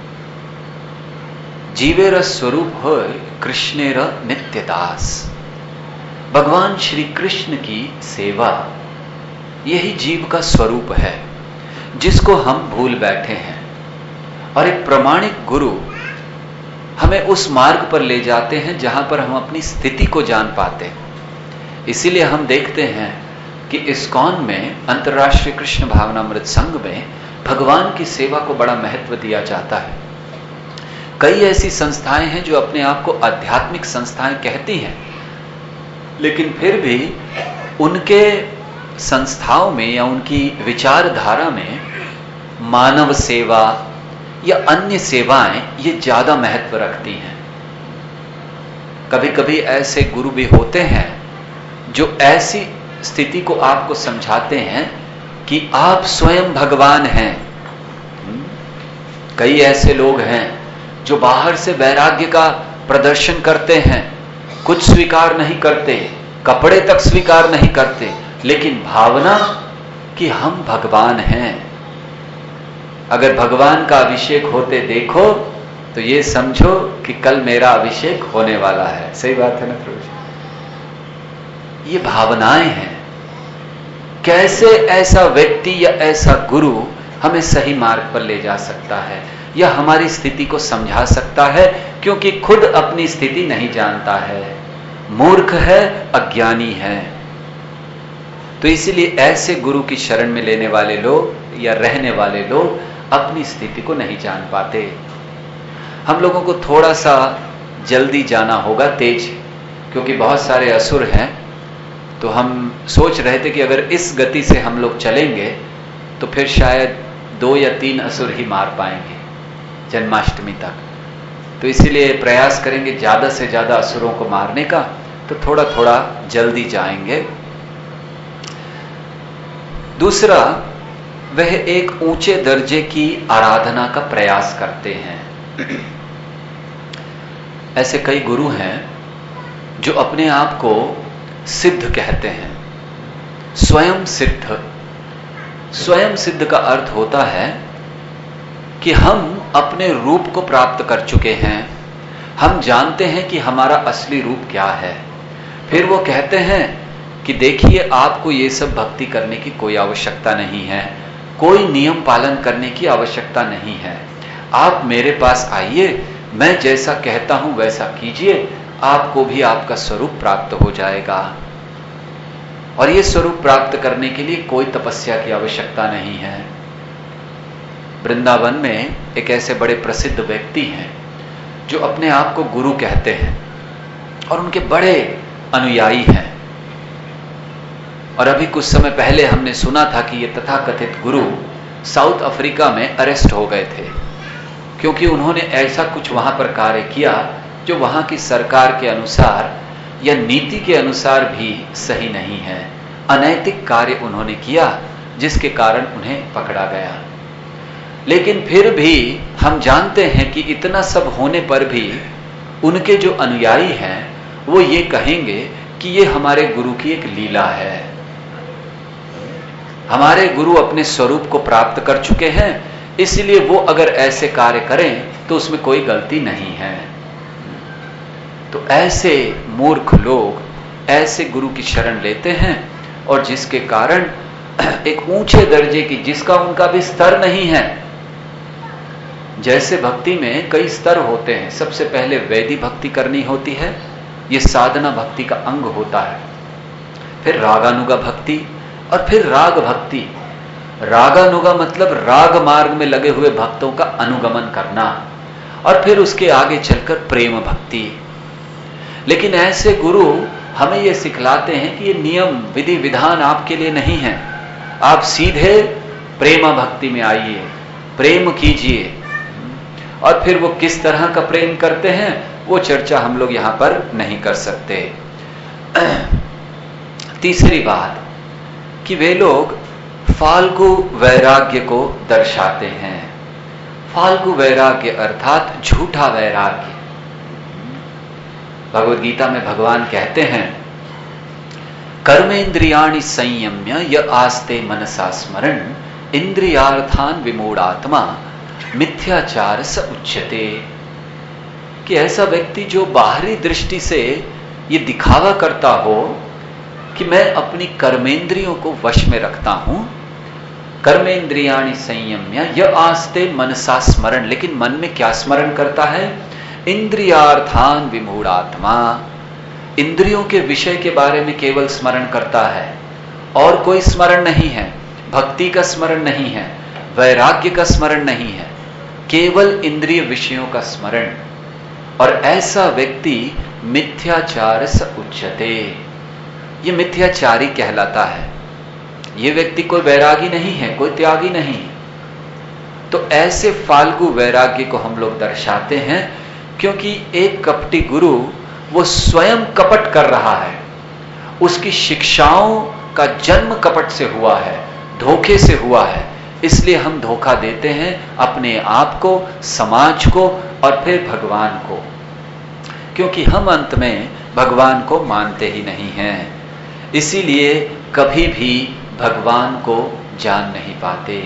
जीवेर स्वरूप हो कृष्णेर नित्यदास। भगवान श्री कृष्ण की सेवा, यही जीव का स्वरूप है, जिसको हम भूल बैठे हैं। और एक प्रामाणिक गुरु हमें उस मार्ग पर ले जाते हैं जहां पर हम अपनी स्थिति को जान पाते हैं। इसीलिए हम देखते हैं कि इस्कॉन में, अंतर्राष्ट्रीय कृष्ण भावनामृत संघ में, भगवान की सेवा को बड़ा महत्व दिया जाता है। कई ऐसी संस्थाएं हैं जो अपने आप को आध्यात्मिक संस्थाएं कहती हैं, लेकिन फिर भी उनके संस्थाओं में या उनकी विचारधारा में मानव सेवा या अन्य सेवाएं ये ज्यादा महत्व रखती हैं। कभी कभी ऐसे गुरु भी होते हैं जो ऐसी स्थिति को आपको समझाते हैं कि आप स्वयं भगवान हैं। कई ऐसे लोग हैं जो बाहर से वैराग्य का प्रदर्शन करते हैं, कुछ स्वीकार नहीं करते, कपड़े तक स्वीकार नहीं करते, लेकिन भावना कि हम भगवान हैं। अगर भगवान का अभिषेक होते देखो तो ये समझो कि कल मेरा अभिषेक होने वाला है। सही बात है ना प्रभु जी? ये भावनाएं हैं। कैसे ऐसा व्यक्ति या ऐसा गुरु हमें सही मार्ग पर ले जा सकता है या हमारी स्थिति को समझा सकता है? क्योंकि खुद अपनी स्थिति नहीं जानता है, मूर्ख है, अज्ञानी है। तो इसीलिए ऐसे गुरु की शरण में लेने वाले लोग या रहने वाले लोग अपनी स्थिति को नहीं जान पाते। हम लोगों को थोड़ा सा जल्दी जाना होगा, तेज, क्योंकि बहुत सारे असुर हैं। तो हम सोच रहे थे कि अगर इस गति से हम लोग चलेंगे तो फिर शायद दो या तीन असुर ही मार पाएंगे जन्माष्टमी तक। तो इसीलिए प्रयास करेंगे ज्यादा से ज्यादा असुरों को मारने का, तो थोड़ा थोड़ा जल्दी जाएंगे। दूसरा, वह एक ऊंचे दर्जे की आराधना का प्रयास करते हैं। ऐसे कई गुरु हैं जो अपने आप को सिद्ध कहते हैं, स्वयं सिद्ध। स्वयं सिद्ध का अर्थ होता है कि हम अपने रूप को प्राप्त कर चुके हैं, हम जानते हैं कि हमारा असली रूप क्या है। फिर वो कहते हैं कि देखिए, आपको ये सब भक्ति करने की कोई आवश्यकता नहीं है, कोई नियम पालन करने की आवश्यकता नहीं है। आप मेरे पास आइए, मैं जैसा कहता हूं वैसा कीजिए, आपको भी आपका स्वरूप प्राप्त हो जाएगा। और ये स्वरूप प्राप्त करने के लिए कोई तपस्या की आवश्यकता नहीं है। वृंदावन में एक ऐसे बड़े प्रसिद्ध व्यक्ति हैं जो अपने आप को गुरु कहते हैं और उनके बड़े अनुयायी हैं। और अभी कुछ समय पहले हमने सुना था कि ये तथाकथित गुरु साउथ अफ्रीका में अरेस्ट हो गए थे, क्योंकि उन्होंने ऐसा कुछ वहां पर कार्य किया जो वहां की सरकार के अनुसार या नीति के अनुसार भी सही नहीं है। अनैतिक कार्य उन्होंने किया, जिसके कारण उन्हें पकड़ा गया। लेकिन फिर भी हम जानते हैं कि इतना सब होने पर भी उनके जो अनुयायी हैं वो ये कहेंगे कि ये हमारे गुरु की एक लीला है। हमारे गुरु अपने स्वरूप को प्राप्त कर चुके हैं, इसलिए वो अगर ऐसे कार्य करें तो उसमें कोई गलती नहीं है। तो ऐसे मूर्ख लोग ऐसे गुरु की शरण लेते हैं और जिसके कारण एक ऊंचे दर्जे की, जिसका उनका भी स्तर नहीं है। जैसे भक्ति में कई स्तर होते हैं, सबसे पहले वैदिक भक्ति करनी होती है, यह साधना भक्ति का अंग होता है। फिर रागानुगा भक्ति और फिर राग भक्ति। रागानुगा मतलब राग मार्ग में लगे हुए भक्तों का अनुगमन करना, और फिर उसके आगे चलकर प्रेम भक्ति। लेकिन ऐसे गुरु हमें यह सिखलाते हैं कि ये नियम विधि विधान आपके लिए नहीं है, आप सीधे प्रेम भक्ति में आइए, प्रेम कीजिए। और फिर वो किस तरह का प्रेम करते हैं वो चर्चा हम लोग यहां पर नहीं कर सकते। तीसरी बात कि वे लोग फाल्गु वैराग्य को दर्शाते हैं। फाल्गु वैराग्य अर्थात झूठा वैराग्य। भगवद गीता में भगवान कहते हैं, कर्मेन्द्रियाणि संयम्य य आस्ते मनसा स्मरण इंद्रियार्थान विमूढ़ात्मा मिथ्याचार स उच्यते। कि ऐसा व्यक्ति जो बाहरी दृष्टि से ये दिखावा करता हो कि मैं अपनी कर्मेंद्रियों को वश में रखता हूं, कर्मेंद्रियाणि संयम्य य आस्ते मनसा स्मरण, लेकिन मन में क्या स्मरण करता है? इंद्रियार्थान विमूढ़ात्मा, इंद्रियों के विषय के बारे में केवल स्मरण करता है, और कोई स्मरण नहीं है, भक्ति का स्मरण नहीं है, वैराग्य का स्मरण नहीं है, केवल इंद्रिय विषयों का स्मरण। और ऐसा व्यक्ति मिथ्याचार स उच्यते, ये मिथ्याचारी कहलाता है। ये व्यक्ति कोई वैरागी नहीं है, कोई त्यागी नहीं। तो ऐसे फाल्गु वैराग्य को हम लोग दर्शाते हैं, क्योंकि एक कपटी गुरु वो स्वयं कपट कर रहा है, उसकी शिक्षाओं का जन्म कपट से हुआ है, धोखे से हुआ है। इसलिए हम धोखा देते हैं अपने आप को, समाज को और फिर भगवान को, क्योंकि हम अंत में भगवान को मानते ही नहीं हैं। इसीलिए कभी भी भगवान को जान नहीं पाते।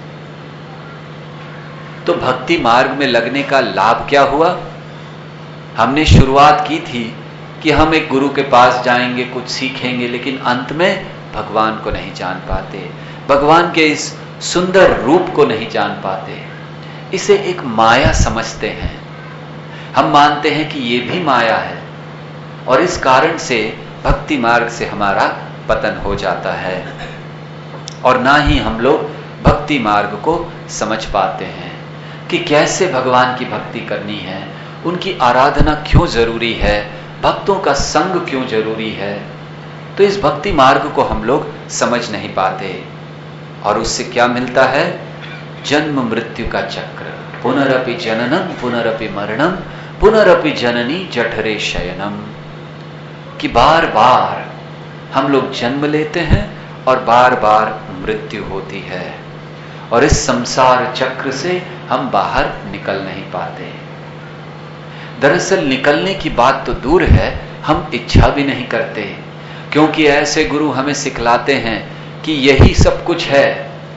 तो भक्ति मार्ग में लगने का लाभ क्या हुआ? हमने शुरुआत की थी कि हम एक गुरु के पास जाएंगे, कुछ सीखेंगे, लेकिन अंत में भगवान को नहीं जान पाते, भगवान के इस सुंदर रूप को नहीं जान पाते। इसे एक माया समझते हैं। हम मानते हैं कि ये भी माया है, और इस कारण से भक्ति मार्ग से हमारा पतन हो जाता है, और ना ही हम लोग भक्ति मार्ग को समझ पाते हैं कि कैसे भगवान की भक्ति करनी है, उनकी आराधना क्यों जरूरी है, भक्तों का संग क्यों जरूरी है। तो इस भक्ति मार्ग को हम लोग समझ नहीं पाते, और उससे क्या मिलता है? जन्म मृत्यु का चक्र, पुनरपि जननम पुनरपि मरणम पुनरपि जननी जठरे शयनम। कि बार बार हम लोग जन्म लेते हैं और बार बार मृत्यु होती है, और इस संसार चक्र से हम बाहर निकल नहीं पाते। दरअसल निकलने की बात तो दूर है, हम इच्छा भी नहीं करते, क्योंकि ऐसे गुरु हमें सिखलाते हैं कि यही सब कुछ है,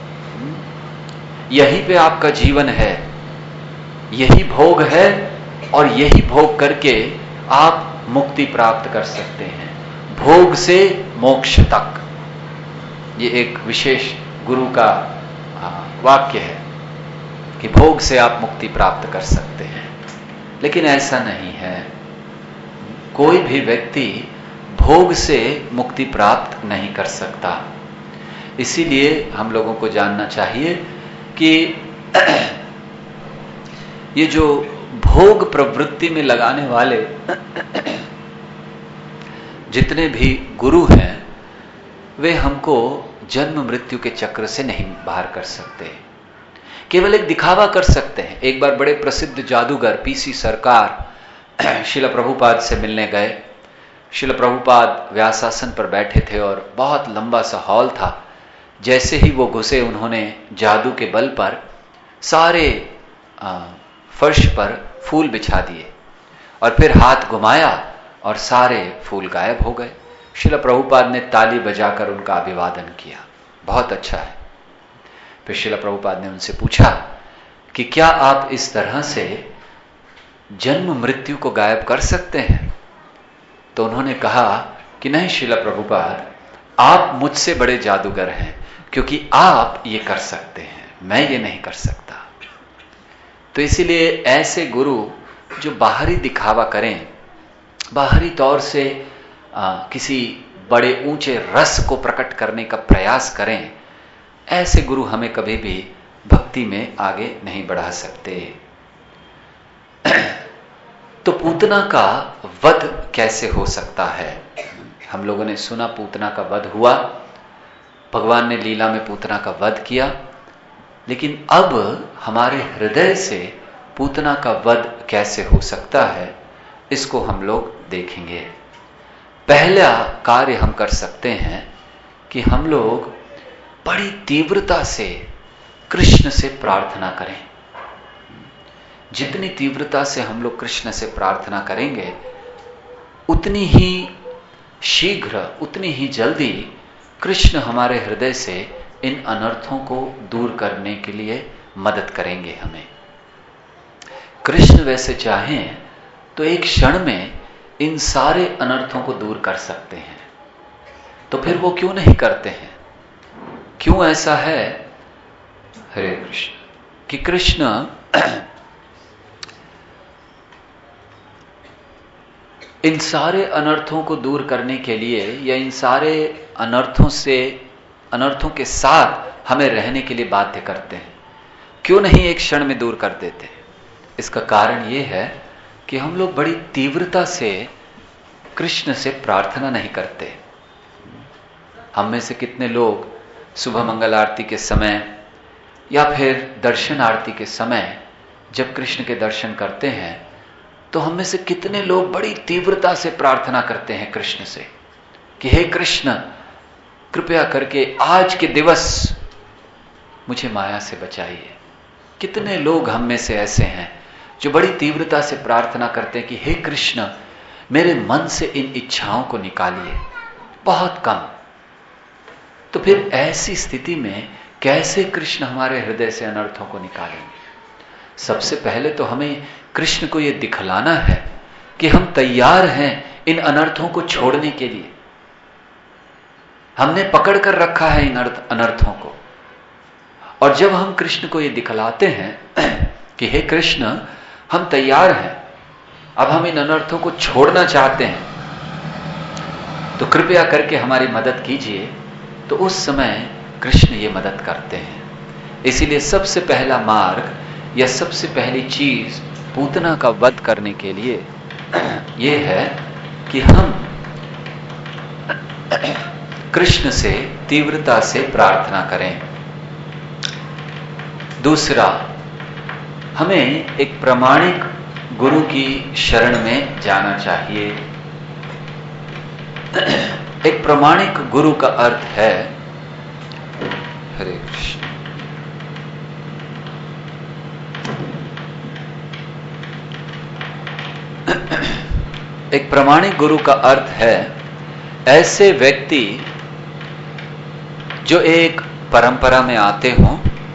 यहीं पे आपका जीवन है, यही भोग है, और यही भोग करके आप मुक्ति प्राप्त कर सकते हैं, भोग से मोक्ष तक। ये एक विशेष गुरु का वाक्य है कि भोग से आप मुक्ति प्राप्त कर सकते हैं, लेकिन ऐसा नहीं है। कोई भी व्यक्ति भोग से मुक्ति प्राप्त नहीं कर सकता। इसीलिए हम लोगों को जानना चाहिए कि ये जो भोग प्रवृत्ति में लगाने वाले जितने भी गुरु हैं, वे हमको जन्म मृत्यु के चक्र से नहीं बाहर कर सकते, केवल एक दिखावा कर सकते हैं। एक बार बड़े प्रसिद्ध जादूगर पीसी सरकार श्रील प्रभुपाद से मिलने गए। श्रील प्रभुपाद व्यासासन पर बैठे थे और बहुत लंबा सा हॉल था। जैसे ही वो घुसे, उन्होंने जादू के बल पर सारे आ, फर्श पर फूल बिछा दिए, और फिर हाथ घुमाया और सारे फूल गायब हो गए। श्रील प्रभुपाद ने ताली बजाकर उनका अभिवादन किया, बहुत अच्छा है। फिर श्रील प्रभुपाद ने उनसे पूछा कि क्या आप इस तरह से जन्म मृत्यु को गायब कर सकते हैं? तो उन्होंने कहा कि नहीं श्रील प्रभुपाद, आप मुझसे बड़े जादूगर हैं, क्योंकि आप ये कर सकते हैं, मैं ये नहीं कर सकता। तो इसीलिए ऐसे गुरु जो बाहरी दिखावा करें, बाहरी तौर से आ, किसी बड़े ऊंचे रस को प्रकट करने का प्रयास करें, ऐसे गुरु हमें कभी भी भक्ति में आगे नहीं बढ़ा सकते। तो पूतना का वध कैसे हो सकता है? हम लोगों ने सुना पूतना का वध हुआ, भगवान ने लीला में पूतना का वध किया, लेकिन अब हमारे हृदय से पूतना का वध कैसे हो सकता है, इसको हम लोग देखेंगे। पहला कार्य हम कर सकते हैं कि हम लोग बड़ी तीव्रता से कृष्ण से प्रार्थना करें। जितनी तीव्रता से हम लोग कृष्ण से प्रार्थना करेंगे, उतनी ही शीघ्र, उतनी ही जल्दी कृष्ण हमारे हृदय से इन अनर्थों को दूर करने के लिए मदद करेंगे हमें। कृष्ण वैसे चाहें तो एक क्षण में इन सारे अनर्थों को दूर कर सकते हैं, तो फिर वो क्यों नहीं करते हैं? क्यों ऐसा है? हरे कृष्ण, कि कृष्ण इन सारे अनर्थों को दूर करने के लिए या इन सारे अनर्थों से अनर्थों के साथ हमें रहने के लिए बाध्य करते हैं। क्यों नहीं एक क्षण में दूर कर देते? इसका कारण यह है कि हम लोग बड़ी तीव्रता से कृष्ण से प्रार्थना नहीं करते। हम में से कितने लोग सुबह मंगल आरती के समय या फिर दर्शन आरती के समय जब कृष्ण के दर्शन करते हैं, तो हम में से कितने लोग बड़ी तीव्रता से प्रार्थना करते हैं कृष्ण से कि हे कृष्ण, कृपया करके आज के दिवस मुझे माया से बचाइए। कितने लोग हम में से ऐसे हैं जो बड़ी तीव्रता से प्रार्थना करते हैं कि हे कृष्ण, मेरे मन से इन इच्छाओं को निकालिए। बहुत कम। तो फिर ऐसी स्थिति में कैसे कृष्ण हमारे हृदय से अनर्थों को निकालेंगे? सबसे पहले तो हमें कृष्ण को यह दिखलाना है कि हम तैयार हैं इन अनर्थों को छोड़ने के लिए। हमने पकड़ कर रखा है इन अनर्थों को, और जब हम कृष्ण को यह दिखलाते हैं कि हे कृष्ण, हम तैयार हैं, अब हम इन अनर्थों को छोड़ना चाहते हैं, तो कृपया करके हमारी मदद कीजिए, तो उस समय कृष्ण ये मदद करते हैं। इसीलिए सबसे पहला मार्ग या सबसे पहली चीज पूतना का वध करने के लिए यह है कि हम कृष्ण से तीव्रता से प्रार्थना करें। दूसरा, हमें एक प्रामाणिक गुरु की शरण में जाना चाहिए। एक प्रामाणिक गुरु का अर्थ है, हरे कृष्ण, एक प्रामाणिक गुरु का अर्थ है ऐसे व्यक्ति जो एक परंपरा में आते हों,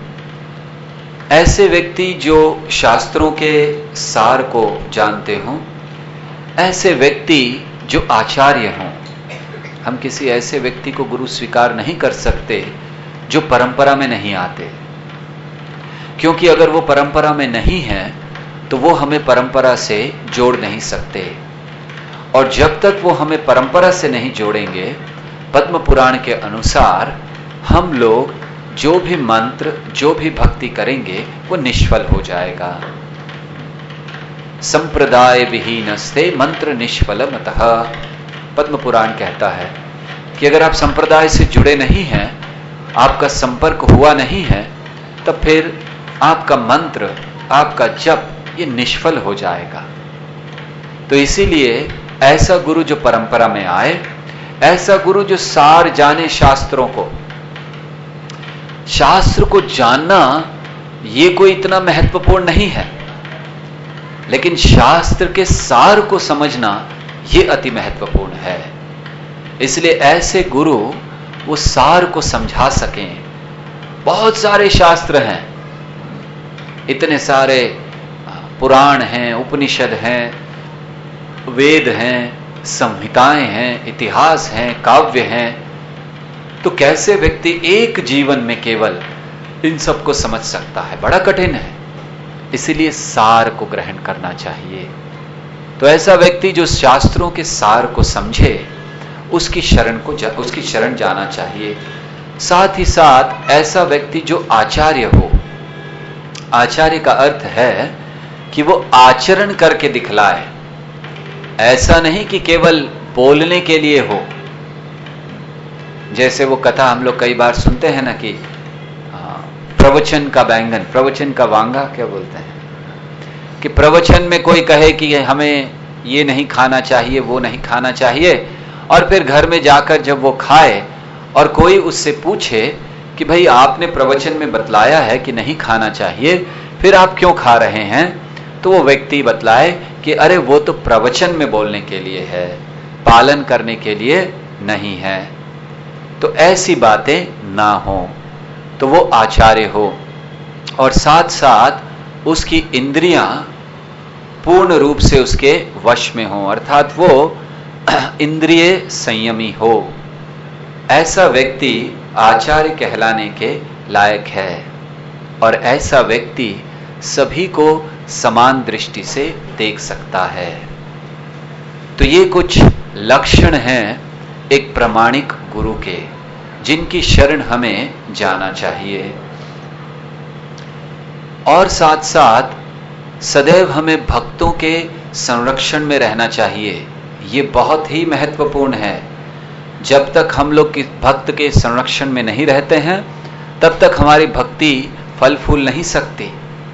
ऐसे व्यक्ति जो शास्त्रों के सार को जानते हों, ऐसे व्यक्ति जो आचार्य हों। हम किसी ऐसे व्यक्ति को गुरु स्वीकार नहीं कर सकते जो परंपरा में नहीं आते, क्योंकि अगर वो परंपरा में नहीं है तो वो हमें परंपरा से जोड़ नहीं सकते, और जब तक वो हमें परंपरा से नहीं जोड़ेंगे, पद्म पुराण के अनुसार हम लोग जो भी मंत्र, जो भी भक्ति करेंगे वो निष्फल हो जाएगा। संप्रदाय विहीनस्ते मंत्र निष्फलमतः, पद्म पुराण कहता है कि अगर आप संप्रदाय से जुड़े नहीं हैं, आपका संपर्क हुआ नहीं है, तब फिर आपका मंत्र, आपका जप ये निष्फल हो जाएगा। तो इसीलिए ऐसा गुरु जो परंपरा में आए, ऐसा गुरु जो सार जाने शास्त्रों को, शास्त्र को जानना ये कोई इतना महत्वपूर्ण नहीं है, लेकिन शास्त्र के सार को समझना ये अति महत्वपूर्ण है। इसलिए ऐसे गुरु वो सार को समझा सकें। बहुत सारे शास्त्र हैं, इतने सारे पुराण हैं, उपनिषद हैं, वेद हैं, संहिताएं हैं, इतिहास हैं, काव्य हैं, तो कैसे व्यक्ति एक जीवन में केवल इन सबको समझ सकता है? बड़ा कठिन है। इसीलिए सार को ग्रहण करना चाहिए। तो ऐसा व्यक्ति जो शास्त्रों के सार को समझे, उसकी शरण को जा, उसकी शरण जाना चाहिए। साथ ही साथ ऐसा व्यक्ति जो आचार्य हो, आचार्य का अर्थ है कि वो आचरण करके दिखलाए, ऐसा नहीं कि केवल बोलने के लिए हो। जैसे वो कथा हम लोग कई बार सुनते हैं ना कि प्रवचन का बैंगन, प्रवचन का वांगा क्या बोलते हैं, कि प्रवचन में कोई कहे कि हमें ये नहीं खाना चाहिए, वो नहीं खाना चाहिए, और फिर घर में जाकर जब वो खाए और कोई उससे पूछे कि भाई आपने प्रवचन में बतलाया है कि नहीं खाना चाहिए, फिर आप क्यों खा रहे हैं? तो वो व्यक्ति बतलाए कि अरे वो तो प्रवचन में बोलने के लिए है, पालन करने के लिए नहीं है। तो ऐसी बातें ना हो, तो वो आचार्य हो। और साथ साथ उसकी इंद्रियां पूर्ण रूप से उसके वश में हो, अर्थात वो इंद्रिय संयमी हो। ऐसा व्यक्ति आचार्य कहलाने के लायक है। और ऐसा व्यक्ति सभी को समान दृष्टि से देख सकता है। तो ये कुछ लक्षण हैं एक प्रामाणिक गुरु के, जिनकी शरण हमें जाना चाहिए। और साथ साथ सदैव हमें भक्तों के संरक्षण में रहना चाहिए। ये बहुत ही महत्वपूर्ण है। जब तक हम लोग भक्त के संरक्षण में नहीं रहते हैं, तब तक हमारी भक्ति फल फूल नहीं सकती।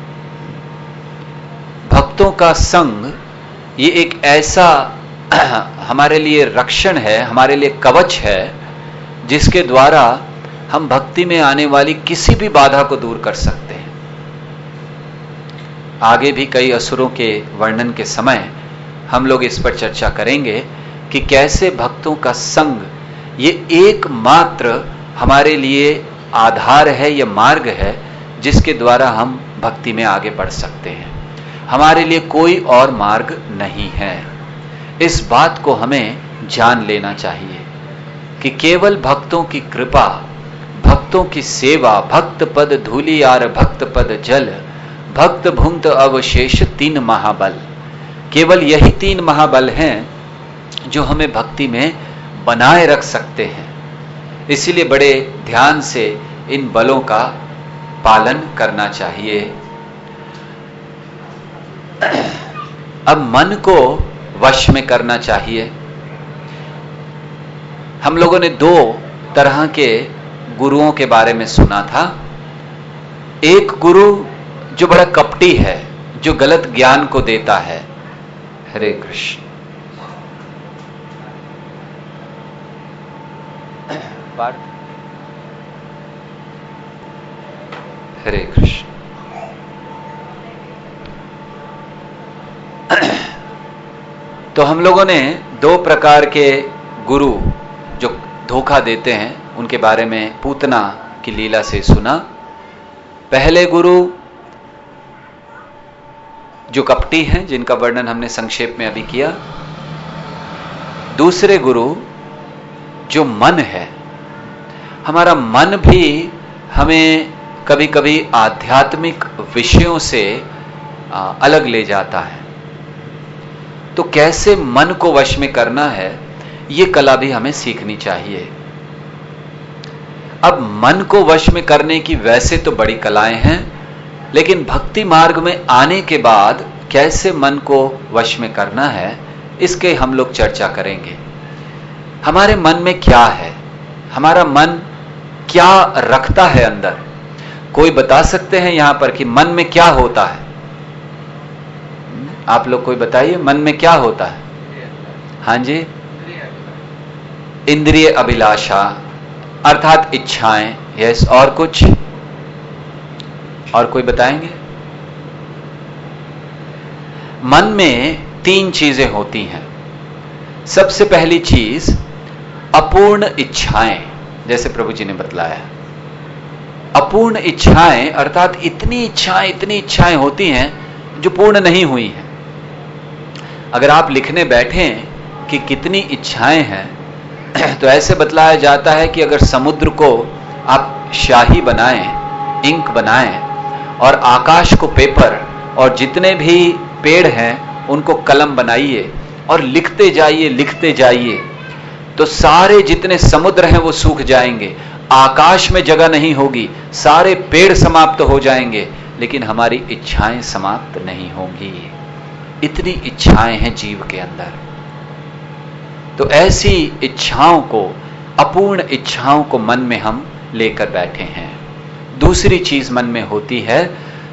भक्तों का संग ये एक ऐसा हमारे लिए रक्षण है, हमारे लिए कवच है, जिसके द्वारा हम भक्ति में आने वाली किसी भी बाधा को दूर कर सकते हैं। आगे भी कई असुरों के वर्णन के समय हम लोग इस पर चर्चा करेंगे कि कैसे भक्तों का संग ये एकमात्र हमारे लिए आधार है, यह मार्ग है जिसके द्वारा हम भक्ति में आगे बढ़ सकते हैं। हमारे लिए कोई और मार्ग नहीं है। इस बात को हमें जान लेना चाहिए कि केवल भक्तों की कृपा, भक्तों की सेवा, भक्त पद धूलियार भक्त पद जल, भक्त भुंक्त अवशेष तीन महाबल, केवल यही तीन महाबल हैं जो हमें भक्ति में बनाए रख सकते हैं। इसीलिए बड़े ध्यान से इन बलों का पालन करना चाहिए। अब मन को वश में करना चाहिए। हम लोगों ने दो तरह के गुरुओं के बारे में सुना था। एक गुरु जो बड़ा कपटी है, जो गलत ज्ञान को देता है। हरे कृष्ण। हरे कृष्ण। तो हम लोगों ने दो प्रकार के गुरु जो धोखा देते हैं उनके बारे में पूतना की लीला से सुना। पहले गुरु जो कपटी हैं, जिनका वर्णन हमने संक्षेप में अभी किया। दूसरे गुरु जो मन है। हमारा मन भी हमें कभी कभी आध्यात्मिक विषयों से अलग ले जाता है। तो कैसे मन को वश में करना है, ये कला भी हमें सीखनी चाहिए। अब मन को वश में करने की वैसे तो बड़ी कलाएं हैं, लेकिन भक्ति मार्ग में आने के बाद कैसे मन को वश में करना है, इसके हम लोग चर्चा करेंगे। हमारे मन में क्या है, हमारा मन क्या रखता है अंदर। कोई बता सकते हैं यहां पर कि मन में क्या होता है? आप लोग कोई बताइए, मन में क्या होता है? हाँ जी, इंद्रिय अभिलाषा अर्थात इच्छाएं। यस, और कुछ? और कोई बताएंगे? मन में तीन चीजें होती हैं। सबसे पहली चीज अपूर्ण इच्छाएं, जैसे प्रभु जी ने बतलाया। अपूर्ण इच्छाएं अर्थात इतनी इच्छाएं इतनी इच्छाएं होती हैं जो पूर्ण नहीं हुई हैं। अगर आप लिखने बैठें कि कितनी इच्छाएं हैं, तो ऐसे बतलाया जाता है कि अगर समुद्र को आप शाही बनाएं, इंक बनाएं, और आकाश को पेपर, और जितने भी पेड़ हैं उनको कलम बनाइए और लिखते जाइए लिखते जाइए, तो सारे जितने समुद्र हैं वो सूख जाएंगे, आकाश में जगह नहीं होगी, सारे पेड़ समाप्त हो जाएंगे, लेकिन हमारी इच्छाएं समाप्त नहीं होंगी। इतनी इच्छाएं हैं जीव के अंदर। तो ऐसी इच्छाओं को, अपूर्ण इच्छाओं को मन में हम लेकर बैठे हैं। दूसरी चीज मन में होती है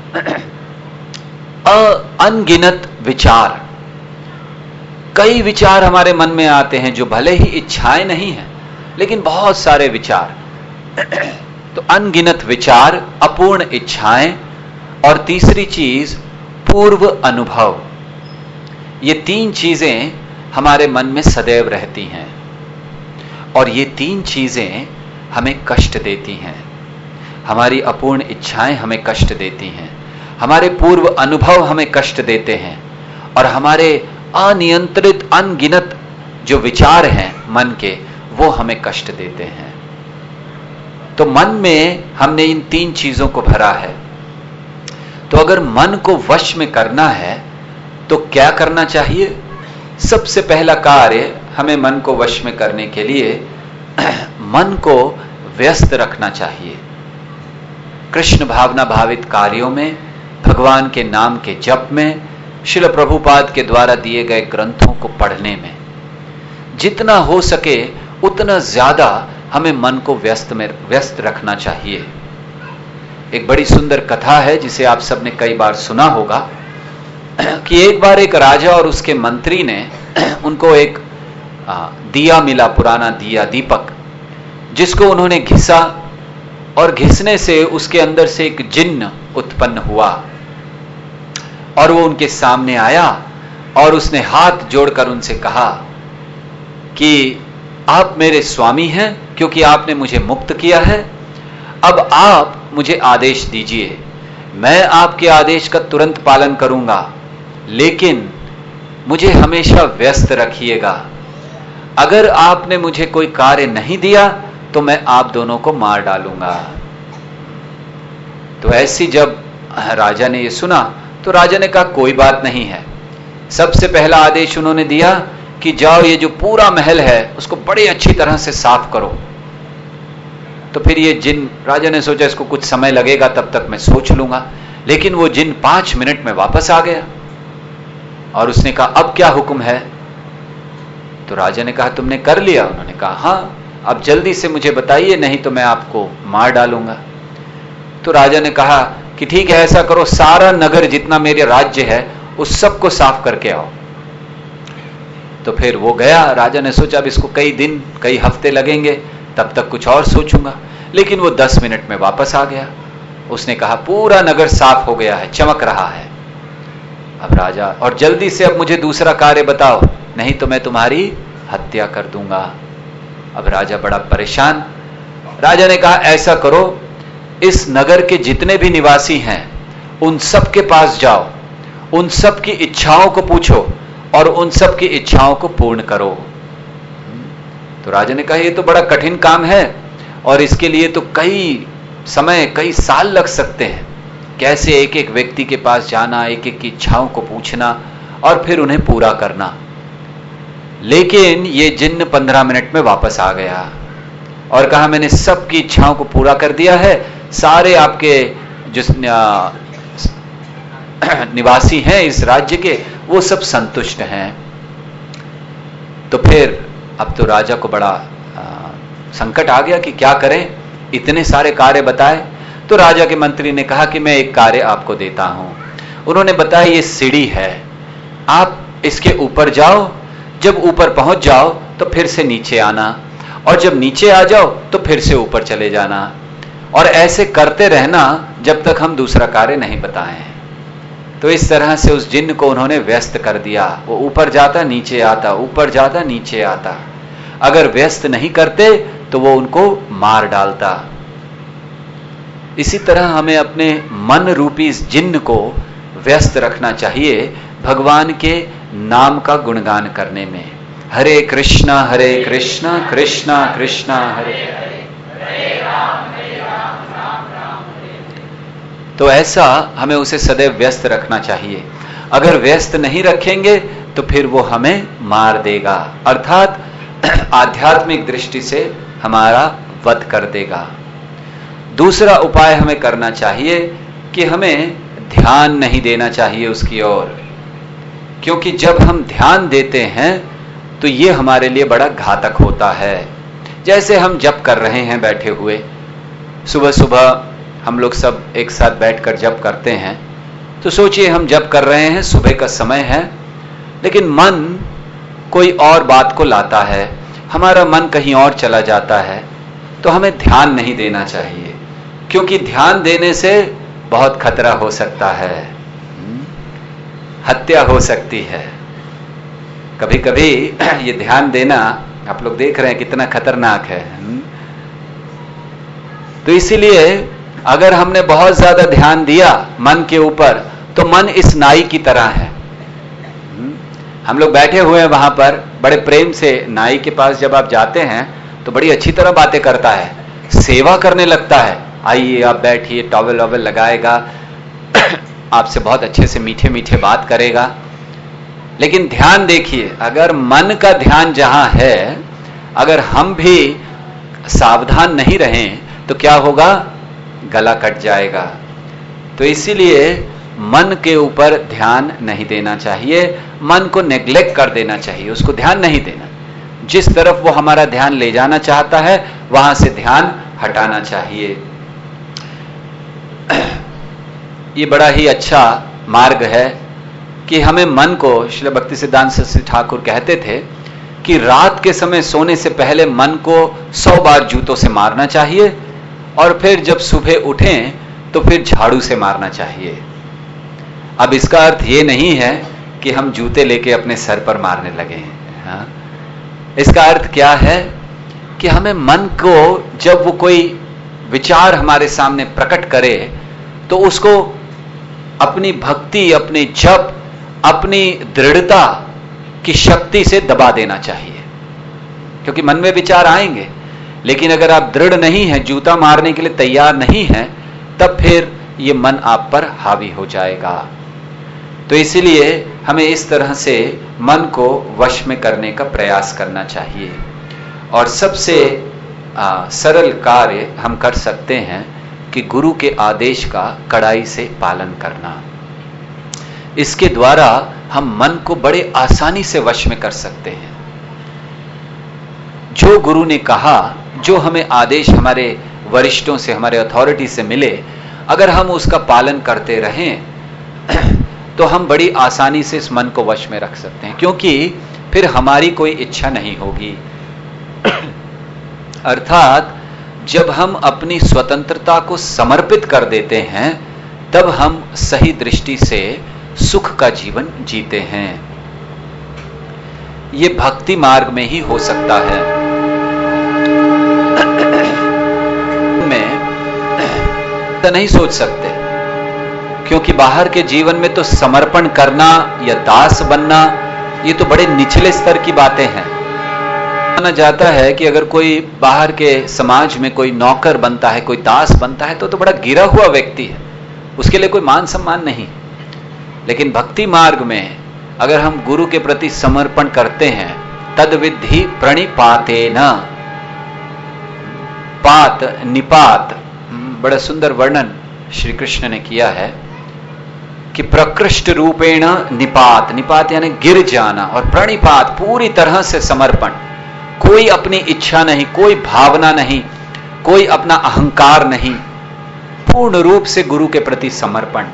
अनगिनत विचार। कई विचार हमारे मन में आते हैं जो भले ही इच्छाएं नहीं हैं, लेकिन बहुत सारे विचार। तो अनगिनत विचार, अपूर्ण इच्छाएं, और तीसरी चीज पूर्व अनुभव। ये तीन चीजें हमारे मन में सदैव रहती हैं, और ये तीन चीजें हमें कष्ट देती हैं। हमारी अपूर्ण इच्छाएं हमें कष्ट देती हैं, हमारे पूर्व अनुभव हमें कष्ट देते हैं, और हमारे अनियंत्रित अनगिनत जो विचार हैं मन के, वो हमें कष्ट देते हैं। तो मन में हमने इन तीन चीजों को भरा है। तो अगर मन को वश में करना है तो क्या करना चाहिए? सबसे पहला कार्य हमें मन को वश में करने के लिए मन को व्यस्त रखना चाहिए। कृष्ण भावना भावित कार्यों में, भगवान के नाम के जप में, श्रील प्रभुपाद के द्वारा दिए गए ग्रंथों को पढ़ने में, जितना हो सके उतना ज्यादा हमें मन को व्यस्त में व्यस्त रखना चाहिए। एक बड़ी सुंदर कथा है जिसे आप सबने कई बार सुना होगा कि एक बार एक राजा और उसके मंत्री ने, उनको एक दिया मिला, पुराना दिया, दीपक, जिसको उन्होंने घिसा, और घिसने से उसके अंदर से एक जिन्न उत्पन्न हुआ, और वो उनके सामने आया और उसने हाथ जोड़कर उनसे कहा कि आप मेरे स्वामी हैं क्योंकि आपने मुझे मुक्त किया है। अब आप मुझे आदेश दीजिए, मैं आपके आदेश का तुरंत पालन करूंगा, लेकिन मुझे हमेशा व्यस्त रखिएगा। अगर आपने मुझे कोई कार्य नहीं दिया तो मैं आप दोनों को मार डालूंगा। तो ऐसी जब राजा ने ये सुना तो राजा ने कहा कोई बात नहीं है। सबसे पहला आदेश उन्होंने दिया कि जाओ ये जो पूरा महल है उसको बड़ी अच्छी तरह से साफ करो। तो फिर ये जिन, राजा ने सोचा इसको कुछ समय लगेगा, तब तक मैं सोच लूंगा, लेकिन वो जिन पांच मिनट में वापस आ गया और उसने कहा अब क्या हुक्म है? तो राजा ने कहा तुमने कर लिया? उन्होंने कहा हाँ, अब जल्दी से मुझे बताइए नहीं तो मैं आपको मार डालूंगा। तो राजा ने कहा कि ठीक है, ऐसा करो, सारा नगर जितना मेरे राज्य है उस सबको साफ करके आओ। तो फिर वो गया। राजा ने सोचा अब इसको कई दिन कई हफ्ते लगेंगे, तब तक कुछ और सोचूंगा, लेकिन वो दस मिनट में वापस आ गया। उसने कहा पूरा नगर साफ हो गया है, चमक रहा है। अब राजा, और जल्दी से अब मुझे दूसरा कार्य बताओ, नहीं तो मैं तुम्हारी हत्या कर दूंगा। अब राजा बड़ा परेशान। राजा ने कहा ऐसा करो, इस नगर के जितने भी निवासी हैं उन सब के पास जाओ, उन सब की इच्छाओं को पूछो और उन सब की इच्छाओं को पूर्ण करो। तो राजा ने कहा ये तो बड़ा कठिन काम है और इसके लिए तो कई समय, कई साल लग सकते हैं। कैसे एक एक व्यक्ति के पास जाना, एक एक की इच्छाओं को पूछना और फिर उन्हें पूरा करना। लेकिन ये जिन्न पंद्रह मिनट में वापस आ गया और कहा मैंने सबकी इच्छाओं को पूरा कर दिया है, सारे आपके जो निवासी हैं इस राज्य के वो सब संतुष्ट हैं। तो फिर अब तो राजा को बड़ा आ, संकट आ गया कि क्या करें, इतने सारे कार्य बताए। तो राजा के मंत्री ने कहा कि मैं एक कार्य आपको देता हूं। उन्होंने बताया ये सीढ़ी है, आप इसके ऊपर जाओ, जब ऊपर पहुंच जाओ तो फिर से नीचे आना, और जब नीचे आ जाओ तो फिर से ऊपर चले जाना, और ऐसे करते रहना जब तक हम दूसरा कार्य नहीं बताएं। तो इस तरह से उस जिन्न को उन्होंने व्यस्त कर दिया। वो ऊपर जाता नीचे आता, ऊपर जाता नीचे आता। अगर व्यस्त नहीं करते तो वो उनको मार डालता। इसी तरह हमें अपने मन रूपी इस जिन्न को व्यस्त रखना चाहिए भगवान के नाम का गुणगान करने में, हरे कृष्णा हरे कृष्णा कृष्णा कृष्णा हरे। तो ऐसा हमें उसे सदैव व्यस्त रखना चाहिए। अगर व्यस्त नहीं रखेंगे तो फिर वो हमें मार देगा, अर्थात आध्यात्मिक दृष्टि से हमारा वध कर देगा। दूसरा उपाय हमें करना चाहिए कि हमें ध्यान नहीं देना चाहिए उसकी ओर, क्योंकि जब हम ध्यान देते हैं तो ये हमारे लिए बड़ा घातक होता है। जैसे हम जप कर रहे हैं बैठे हुए, सुबह सुबह हम लोग सब एक साथ बैठकर जप करते हैं, तो सोचिए हम जप कर रहे हैं, सुबह का समय है, लेकिन मन कोई और बात को लाता है, हमारा मन कहीं और चला जाता है, तो हमें ध्यान नहीं देना चाहिए, क्योंकि ध्यान देने से बहुत खतरा हो सकता है, हत्या हो सकती है। कभी कभी ये ध्यान देना आप लोग देख रहे हैं कितना खतरनाक है। तो इसीलिए अगर हमने बहुत ज्यादा ध्यान दिया मन के ऊपर, तो मन इस नाई की तरह है। हम लोग बैठे हुए हैं वहां पर, बड़े प्रेम से नाई के पास जब आप जाते हैं तो बड़ी अच्छी तरह बातें करता है, सेवा करने लगता है, आइए आप बैठिए, टॉवल वॉवल लगाएगा, आपसे बहुत अच्छे से मीठे मीठे बात करेगा। लेकिन ध्यान देखिए, अगर मन का ध्यान जहां है, अगर हम भी सावधान नहीं रहें तो क्या होगा, गला कट जाएगा। तो इसीलिए मन के ऊपर ध्यान नहीं देना चाहिए, मन को नेग्लेक्ट कर देना चाहिए, उसको ध्यान नहीं देना। जिस तरफ वो हमारा ध्यान ले जाना चाहता है वहां से ध्यान हटाना चाहिए। ये बड़ा ही अच्छा मार्ग है कि हमें मन को, श्रील भक्ति सिद्धांत सरस्वती ठाकुर कहते थे कि रात के समय सोने से पहले मन को सौ बार जूतों से मारना चाहिए, और फिर जब सुबह उठें तो फिर झाड़ू से मारना चाहिए। अब इसका अर्थ ये नहीं है कि हम जूते लेके अपने सर पर मारने लगे हैं। हाँ? इसका अर्थ क्या है कि हमें मन को जब वो कोई विचार हमारे सामने प्रकट करे तो उसको अपनी भक्ति, अपने जप, अपनी दृढ़ता की शक्ति से दबा देना चाहिए। क्योंकि मन में विचार आएंगे, लेकिन अगर आप दृढ़ नहीं हैं, जूता मारने के लिए तैयार नहीं हैं, तब फिर ये मन आप पर हावी हो जाएगा। तो इसीलिए हमें इस तरह से मन को वश में करने का प्रयास करना चाहिए। और सबसे आ, सरल कार्य हम कर सकते हैं कि गुरु के आदेश का कड़ाई से पालन करना। इसके द्वारा हम मन को बड़े आसानी से वश में कर सकते हैं। जो गुरु ने कहा, जो हमें आदेश हमारे वरिष्ठों से, हमारे अथॉरिटी से मिले, अगर हम उसका पालन करते रहें तो हम बड़ी आसानी से इस मन को वश में रख सकते हैं, क्योंकि फिर हमारी कोई इच्छा नहीं होगी। अर्थात जब हम अपनी स्वतंत्रता को समर्पित कर देते हैं, तब हम सही दृष्टि से सुख का जीवन जीते हैं। ये भक्ति मार्ग में ही हो सकता है। में तो नहीं सोच सकते, क्योंकि बाहर के जीवन में तो समर्पण करना या दास बनना, ये तो बड़े निचले स्तर की बातें हैं। माना जाता है कि अगर कोई बाहर के समाज में कोई नौकर बनता है, कोई दास बनता है, तो तो बड़ा गिरा हुआ व्यक्ति है, उसके लिए कोई मान सम्मान नहीं। लेकिन भक्ति मार्ग में अगर हम गुरु के प्रति समर्पण करते हैं, तद विद्धि प्रणिपातेन, पात निपात, बड़ा सुंदर वर्णन श्री कृष्ण ने किया है कि प्रकृष्ट रूपेण निपात, निपात यानी गिर जाना, और प्रणिपात पूरी तरह से समर्पण, कोई अपनी इच्छा नहीं, कोई भावना नहीं, कोई अपना अहंकार नहीं, पूर्ण रूप से गुरु के प्रति समर्पण।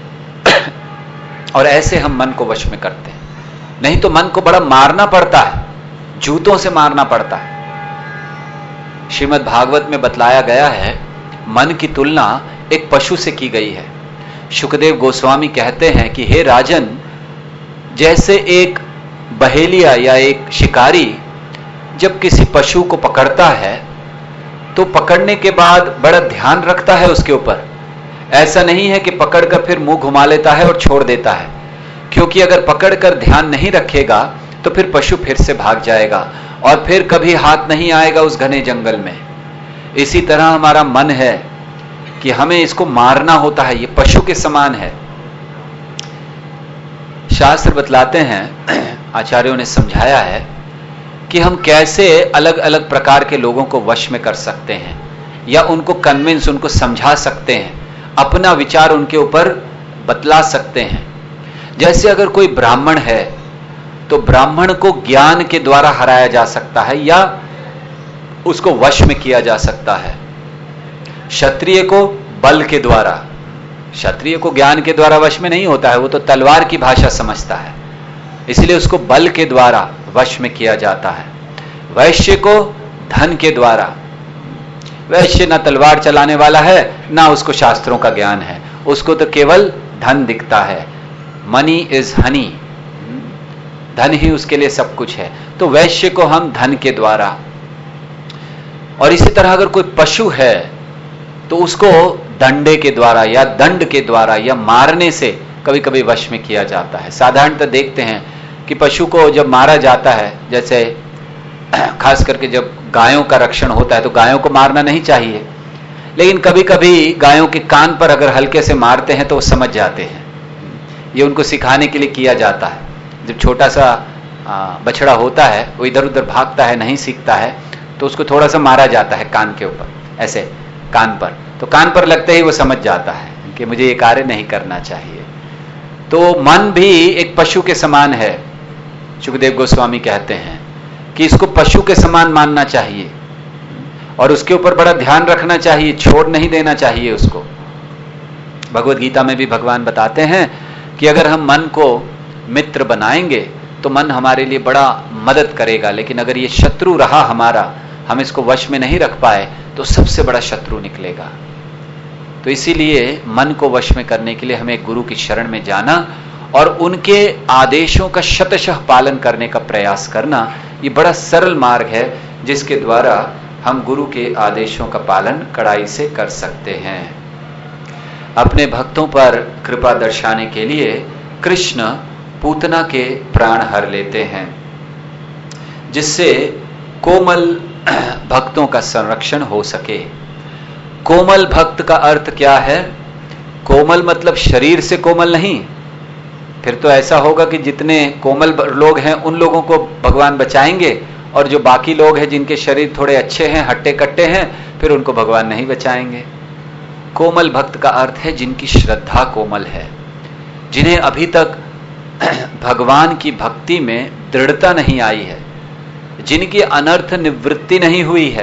और ऐसे हम मन को वश में करते हैं। नहीं तो मन को बड़ा मारना पड़ता है, जूतों से मारना पड़ता है। श्रीमद् भागवत में बतलाया गया है, मन की तुलना एक पशु से की गई है। शुकदेव गोस्वामी कहते हैं कि हे राजन, जैसे एक बहेलिया या एक शिकारी जब किसी पशु को पकड़ता है तो पकड़ने के बाद बड़ा ध्यान रखता है उसके ऊपर। ऐसा नहीं है कि पकड़कर फिर मुंह घुमा लेता है और छोड़ देता है, क्योंकि अगर पकड़कर ध्यान नहीं रखेगा तो फिर पशु फिर से भाग जाएगा और फिर कभी हाथ नहीं आएगा उस घने जंगल में। इसी तरह हमारा मन है कि हमें इसको मारना होता है, ये पशु के समान है। शास्त्र बतलाते हैं, आचार्यों ने समझाया है कि हम कैसे अलग अलग प्रकार के लोगों को वश में कर सकते हैं या उनको कन्विंस, उनको समझा सकते हैं, अपना विचार उनके ऊपर बतला सकते हैं। जैसे अगर कोई ब्राह्मण है तो ब्राह्मण को ज्ञान के द्वारा हराया जा सकता है या उसको वश में किया जा सकता है। क्षत्रिय को बल के द्वारा, क्षत्रिय को ज्ञान के द्वारा वश में नहीं होता है, वो तो तलवार की भाषा समझता है, इसलिए उसको बल के द्वारा वश में किया जाता है। वैश्य को धन के द्वारा, वैश्य ना तलवार चलाने वाला है ना उसको शास्त्रों का ज्ञान है, उसको तो केवल धन दिखता है। मनी इज हनी, धन ही उसके लिए सब कुछ है, तो वैश्य को हम धन के द्वारा। और इसी तरह अगर कोई पशु है तो उसको दंडे के द्वारा या दंड के द्वारा या मारने से कभी कभी वश में किया जाता है। साधारणतः देखते हैं कि पशु को जब मारा जाता है, जैसे खास करके जब गायों का रक्षण होता है तो गायों को मारना नहीं चाहिए, लेकिन कभी कभी गायों के कान पर अगर हल्के से मारते हैं तो वो समझ जाते हैं। ये उनको सिखाने के लिए किया जाता है। जब छोटा सा बछड़ा होता है, वो इधर उधर भागता है, नहीं सीखता है, तो उसको थोड़ा सा मारा जाता है कान के ऊपर, ऐसे कान पर, तो कान पर लगते ही वो समझ जाता है कि मुझे ये कार्य नहीं करना चाहिए। तो मन भी एक पशु के समान है। सुखदेव गोस्वामी कहते हैं कि इसको पशु के समान मानना चाहिए और उसके ऊपर बड़ा ध्यान रखना चाहिए, छोड़ नहीं देना चाहिए उसको। भगवत गीता में भी भगवान बताते हैं कि अगर हम मन को मित्र बनाएंगे तो मन हमारे लिए बड़ा मदद करेगा, लेकिन अगर ये शत्रु रहा हमारा, हम इसको वश में नहीं रख पाए, तो सबसे बड़ा शत्रु निकलेगा। तो इसीलिए मन को वश में करने के लिए हमें गुरु की शरण में जाना और उनके आदेशों का शतशः पालन करने का प्रयास करना, ये बड़ा सरल मार्ग है जिसके द्वारा हम गुरु के आदेशों का पालन कड़ाई से कर सकते हैं। अपने भक्तों पर कृपा दर्शाने के लिए कृष्ण पूतना के प्राण हर लेते हैं, जिससे कोमल भक्तों का संरक्षण हो सके। कोमल भक्त का अर्थ क्या है? कोमल मतलब शरीर से कोमल नहीं, फिर तो ऐसा होगा कि जितने कोमल लोग हैं उन लोगों को भगवान बचाएंगे और जो बाकी लोग हैं जिनके शरीर थोड़े अच्छे हैं, हट्टे कट्टे हैं, फिर उनको भगवान नहीं बचाएंगे। कोमल भक्त का अर्थ है जिनकी श्रद्धा कोमल है, जिन्हें अभी तक भगवान की भक्ति में दृढ़ता नहीं आई है, जिनकी अनर्थ निवृत्ति नहीं हुई है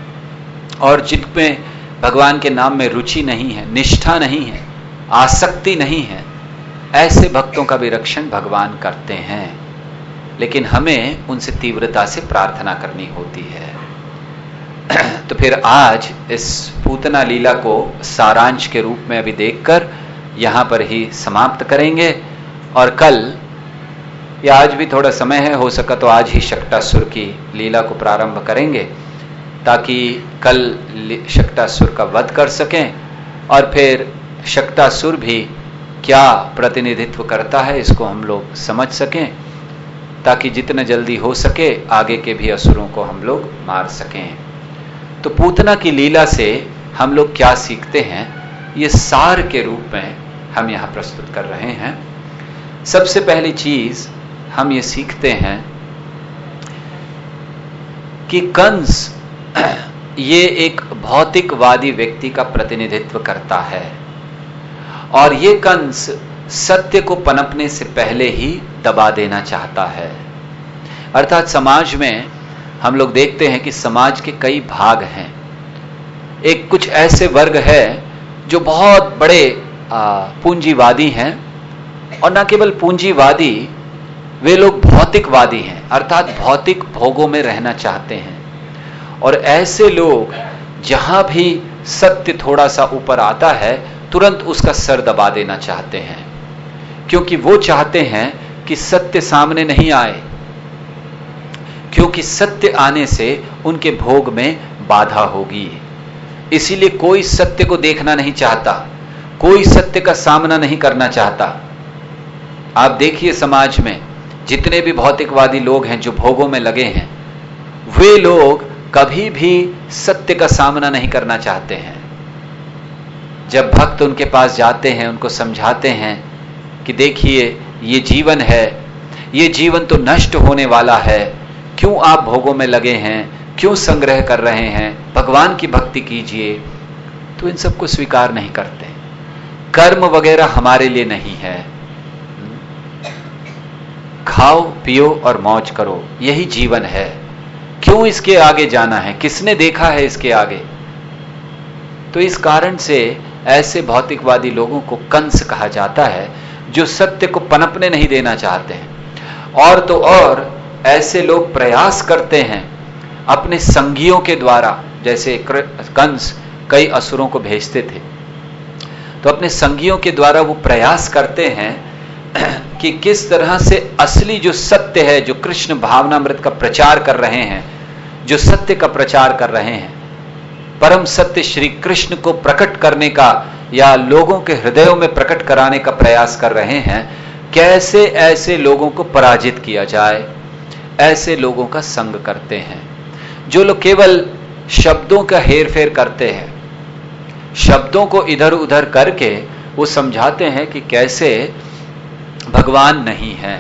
और जिनमें भगवान के नाम में रुचि नहीं है, निष्ठा नहीं है, आसक्ति नहीं है, ऐसे भक्तों का भी रक्षण भगवान करते हैं। लेकिन हमें उनसे तीव्रता से प्रार्थना करनी होती है। तो फिर आज इस पूतना लीला को सारांश के रूप में अभी देखकर यहां पर ही समाप्त करेंगे और कल या आज भी थोड़ा समय है, हो सका तो आज ही शक्टासुर की लीला को प्रारंभ करेंगे ताकि कल शक्टासुर का वध कर सकें और फिर शक्टासुर भी क्या प्रतिनिधित्व करता है इसको हम लोग समझ सकें, ताकि जितना जल्दी हो सके आगे के भी असुरों को हम लोग मार सकें। तो पूतना की लीला से हम लोग क्या सीखते हैं, ये सार के रूप में हम यहाँ प्रस्तुत कर रहे हैं। सबसे पहली चीज हम ये सीखते हैं कि कंस ये एक भौतिकवादी व्यक्ति का प्रतिनिधित्व करता है और ये कंस सत्य को पनपने से पहले ही दबा देना चाहता है। अर्थात समाज में हम लोग देखते हैं कि समाज के कई भाग हैं। एक कुछ ऐसे वर्ग है जो बहुत बड़े पूंजीवादी हैं और न केवल पूंजीवादी, वे लोग भौतिकवादी हैं, अर्थात भौतिक भोगों में रहना चाहते हैं। और ऐसे लोग जहां भी सत्य थोड़ा सा ऊपर आता है तुरंत उसका सर दबा देना चाहते हैं, क्योंकि वो चाहते हैं कि सत्य सामने नहीं आए, क्योंकि सत्य आने से उनके भोग में बाधा होगी। इसीलिए कोई सत्य को देखना नहीं चाहता, कोई सत्य का सामना नहीं करना चाहता। आप देखिए समाज में जितने भी भौतिकवादी लोग हैं जो भोगों में लगे हैं, वे लोग कभी भी सत्य का सामना नहीं करना चाहते हैं। जब भक्त उनके पास जाते हैं, उनको समझाते हैं कि देखिए ये जीवन है, ये जीवन तो नष्ट होने वाला है, क्यों आप भोगों में लगे हैं, क्यों संग्रह कर रहे हैं, भगवान की भक्ति कीजिए, तो इन सबको स्वीकार नहीं करते। कर्म वगैरह हमारे लिए नहीं है, खाओ पियो और मौज करो, यही जीवन है, क्यों इसके आगे जाना है, किसने देखा है इसके आगे। तो इस कारण से ऐसे भौतिकवादी लोगों को कंस कहा जाता है, जो सत्य को पनपने नहीं देना चाहते हैं। और तो और ऐसे लोग प्रयास करते हैं अपने संगियों के द्वारा, जैसे कंस कई असुरों को भेजते थे, तो अपने संगियों के द्वारा वो प्रयास करते हैं कि किस तरह से असली जो सत्य है, जो कृष्ण भावनामृत का प्रचार कर रहे हैं, जो सत्य का प्रचार कर रहे हैं, परम सत्य श्री कृष्ण को प्रकट करने का या लोगों के हृदयों में प्रकट कराने का प्रयास कर रहे हैं, कैसे ऐसे लोगों को पराजित किया जाए। ऐसे लोगों का संग करते हैं जो लोग केवल शब्दों का हेरफेर करते हैं, शब्दों को इधर उधर करके वो समझाते हैं कि कैसे भगवान नहीं है।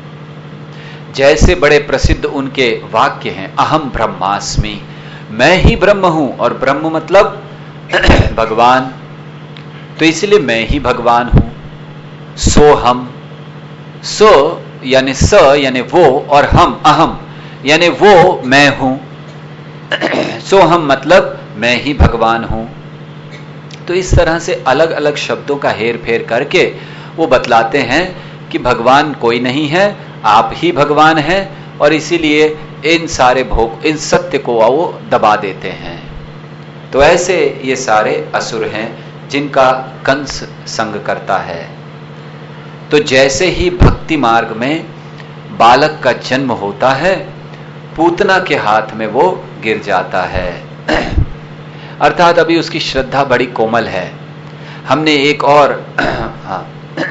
जैसे बड़े प्रसिद्ध उनके वाक्य हैं, अहम ब्रह्मास्मि, मैं ही ब्रह्म हूं, और ब्रह्म मतलब भगवान, तो इसलिए मैं ही भगवान हूं। सो हम, सो यानी स यानी वो, और हम अहम यानी वो मैं हूं। सो हम मतलब मैं ही भगवान हूं। तो इस तरह से अलग अलग शब्दों का हेर फेर करके वो बतलाते हैं कि भगवान कोई नहीं है, आप ही भगवान हैं, और इसीलिए इन सारे भोग, इन सत्य को वो दबा देते हैं। तो ऐसे ये सारे असुर हैं जिनका कंस संग करता है। तो जैसे ही भक्ति मार्ग में बालक का जन्म होता है, पूतना के हाथ में वो गिर जाता है। अर्थात अभी उसकी श्रद्धा बड़ी कोमल है। हमने एक और हाँ,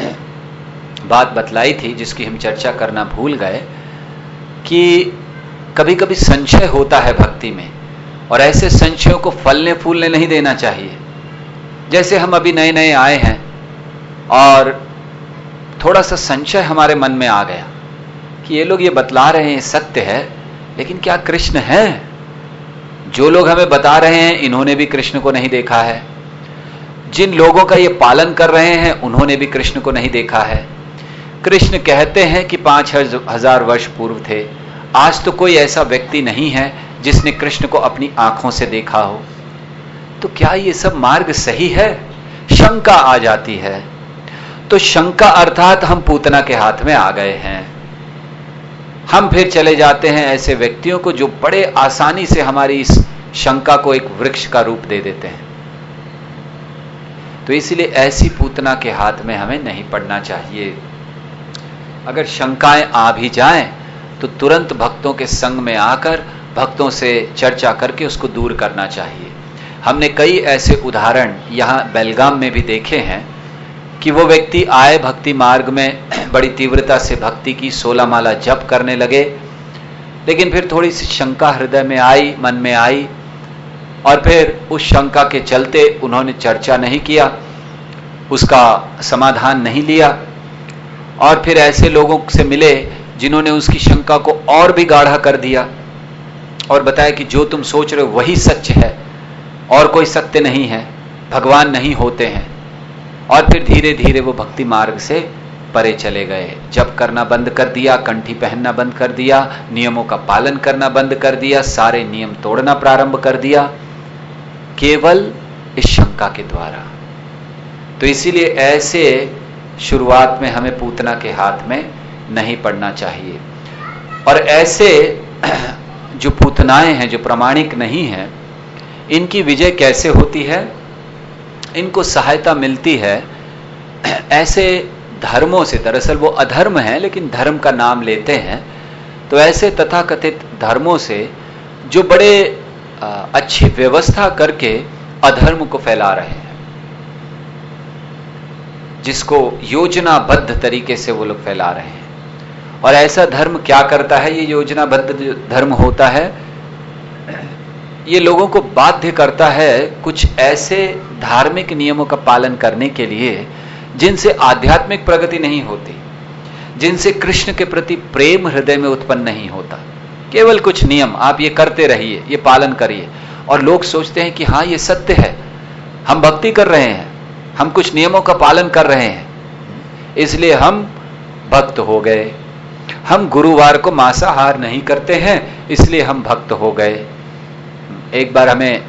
बात बतलाई थी जिसकी हम चर्चा करना भूल गए कि कभी कभी संशय होता है भक्ति में, और ऐसे संशयों को फलने फूलने नहीं देना चाहिए। जैसे हम अभी नए नए आए हैं और थोड़ा सा संशय हमारे मन में आ गया कि ये लोग ये बतला रहे हैं सत्य है, लेकिन क्या कृष्ण है? जो लोग हमें बता रहे हैं इन्होंने भी कृष्ण को नहीं देखा है, जिन लोगों का ये पालन कर रहे हैं उन्होंने भी कृष्ण को नहीं देखा है। कृष्ण कहते हैं कि पांच हजार वर्ष पूर्व थे, आज तो कोई ऐसा व्यक्ति नहीं है जिसने कृष्ण को अपनी आंखों से देखा हो। तो क्या ये सब मार्ग सही है? शंका आ जाती है। तो शंका अर्थात हम पूतना के हाथ में आ गए हैं। हम फिर चले जाते हैं ऐसे व्यक्तियों को जो बड़े आसानी से हमारी इस शंका को एक वृक्ष का रूप दे देते हैं। तो इसलिए ऐसी पूतना के हाथ में हमें नहीं पड़ना चाहिए। अगर शंकाएं आ भी जाएं तो तुरंत भक्तों के संग में आकर भक्तों से चर्चा करके उसको दूर करना चाहिए। हमने कई ऐसे उदाहरण यहाँ बेलगाम में भी देखे हैं कि वो व्यक्ति आए भक्ति मार्ग में, बड़ी तीव्रता से भक्ति की, सोलह माला जप करने लगे, लेकिन फिर थोड़ी सी शंका हृदय में आई, मन में आई, और फिर उस शंका के चलते उन्होंने चर्चा नहीं किया, उसका समाधान नहीं लिया, और फिर ऐसे लोगों से मिले जिन्होंने उसकी शंका को और भी गाढ़ा कर दिया और बताया कि जो तुम सोच रहे हो वही सच है और कोई सत्य नहीं है, भगवान नहीं होते हैं। और फिर धीरे धीरे वो भक्ति मार्ग से परे चले गए, जप करना बंद कर दिया, कंठी पहनना बंद कर दिया, नियमों का पालन करना बंद कर दिया, सारे नियम तोड़ना प्रारंभ कर दिया, केवल इस शंका के द्वारा। तो इसीलिए ऐसे शुरुआत में हमें पूतना के हाथ में नहीं पड़ना चाहिए। और ऐसे जो पूतनाएं हैं, जो प्रामाणिक नहीं हैं, इनकी विजय कैसे होती है? इनको सहायता मिलती है ऐसे धर्मों से। दरअसल वो अधर्म है लेकिन धर्म का नाम लेते हैं। तो ऐसे तथाकथित धर्मों से जो बड़े अच्छी व्यवस्था करके अधर्म को फैला रहे हैं, जिसको योजनाबद्ध तरीके से वो लोग फैला रहे हैं, और ऐसा धर्म क्या करता है? ये योजनाबद्ध धर्म होता है, ये लोगों को बाध्य करता है कुछ ऐसे धार्मिक नियमों का पालन करने के लिए जिनसे आध्यात्मिक प्रगति नहीं होती, जिनसे कृष्ण के प्रति प्रेम हृदय में उत्पन्न नहीं होता। केवल कुछ नियम आप ये करते रहिए, ये पालन करिए, और लोग सोचते हैं कि हाँ ये सत्य है, हम भक्ति कर रहे हैं, हम कुछ नियमों का पालन कर रहे हैं, इसलिए हम भक्त हो गए। हम गुरुवार को मांसाहार नहीं करते हैं, इसलिए हम भक्त हो गए। एक बार हमें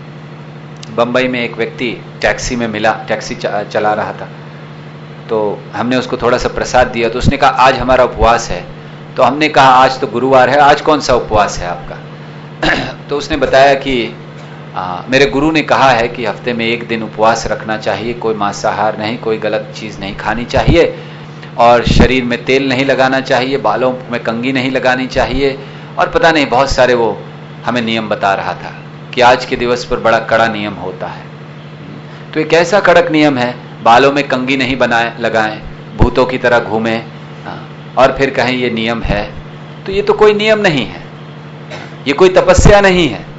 बंबई में एक व्यक्ति टैक्सी में मिला, टैक्सी चला रहा था, तो हमने उसको थोड़ा सा प्रसाद दिया, तो उसने कहा आज हमारा उपवास है। तो हमने कहा आज तो गुरुवार है, आज कौन सा उपवास है आपका? तो उसने बताया कि आ, मेरे गुरु ने कहा है कि हफ्ते में एक दिन उपवास रखना चाहिए, कोई मांसाहार नहीं, कोई गलत चीज़ नहीं खानी चाहिए, और शरीर में तेल नहीं लगाना चाहिए, बालों में कंघी नहीं लगानी चाहिए, और पता नहीं बहुत सारे वो हमें नियम बता रहा था कि आज के दिवस पर बड़ा कड़ा नियम होता है। तो ये कैसा कड़क नियम है? बालों में कंघी नहीं बनाए लगाएं, भूतों की तरह घूमें, और फिर कहें ये नियम है। तो ये तो कोई नियम नहीं है, ये कोई तपस्या नहीं है।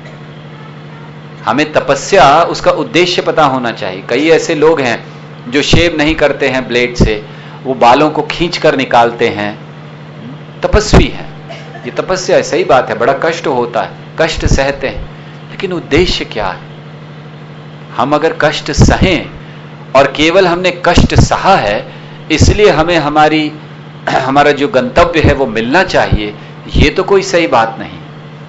हमें तपस्या, उसका उद्देश्य पता होना चाहिए। कई ऐसे लोग हैं जो शेव नहीं करते हैं ब्लेड से, वो बालों को खींच कर निकालते हैं, तपस्वी है। ये तपस्या है, सही बात है, बड़ा कष्ट होता है, कष्ट सहते हैं, लेकिन उद्देश्य क्या है? हम अगर कष्ट सहें और केवल हमने कष्ट सहा है इसलिए हमें हमारी हमारा जो गंतव्य है वो मिलना चाहिए, ये तो कोई सही बात नहीं।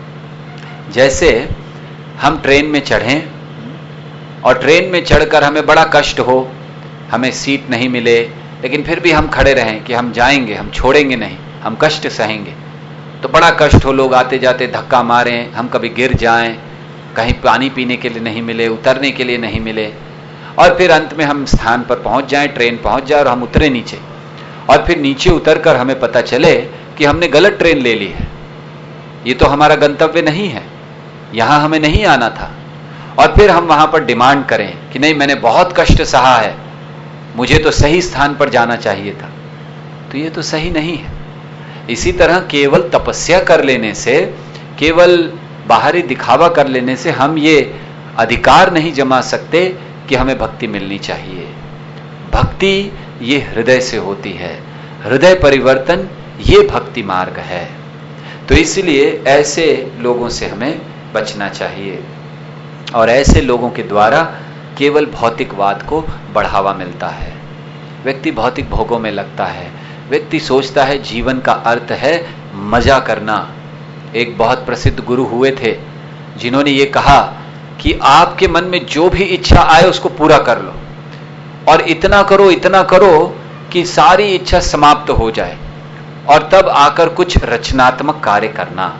जैसे हम ट्रेन में चढ़ें और ट्रेन में चढ़कर हमें बड़ा कष्ट हो, हमें सीट नहीं मिले, लेकिन फिर भी हम खड़े रहें कि हम जाएंगे, हम छोड़ेंगे नहीं, हम कष्ट सहेंगे, तो बड़ा कष्ट हो, लोग आते जाते धक्का मारें, हम कभी गिर जाएं, कहीं पानी पीने के लिए नहीं मिले, उतरने के लिए नहीं मिले, और फिर अंत में हम स्थान पर पहुंच जाएं, ट्रेन पहुंच जाए और हम उतरे नीचे, और फिर नीचे उतरकर हमें पता चले कि हमने गलत ट्रेन ले ली है, ये तो हमारा गंतव्य नहीं है, यहां हमें नहीं आना था, और फिर हम वहां पर डिमांड करें कि नहीं मैंने बहुत कष्ट सहा है, मुझे तो सही स्थान पर जाना चाहिए था, तो ये तो सही नहीं है। इसी तरह केवल तपस्या कर लेने से, केवल बाहरी दिखावा कर लेने से हम ये अधिकार नहीं जमा सकते कि हमें भक्ति मिलनी चाहिए। भक्ति ये हृदय से होती है, हृदय परिवर्तन ये भक्ति मार्ग है। तो इसलिए ऐसे लोगों से हमें बचना चाहिए, और ऐसे लोगों के द्वारा केवल भौतिकवाद को बढ़ावा मिलता है। व्यक्ति भौतिक भोगों में लगता है, व्यक्ति सोचता है जीवन का अर्थ है मजा करना। एक बहुत प्रसिद्ध गुरु हुए थे जिन्होंने ये कहा कि आपके मन में जो भी इच्छा आए उसको पूरा कर लो, और इतना करो इतना करो कि सारी इच्छा समाप्त हो जाए, और तब आकर कुछ रचनात्मक कार्य करना।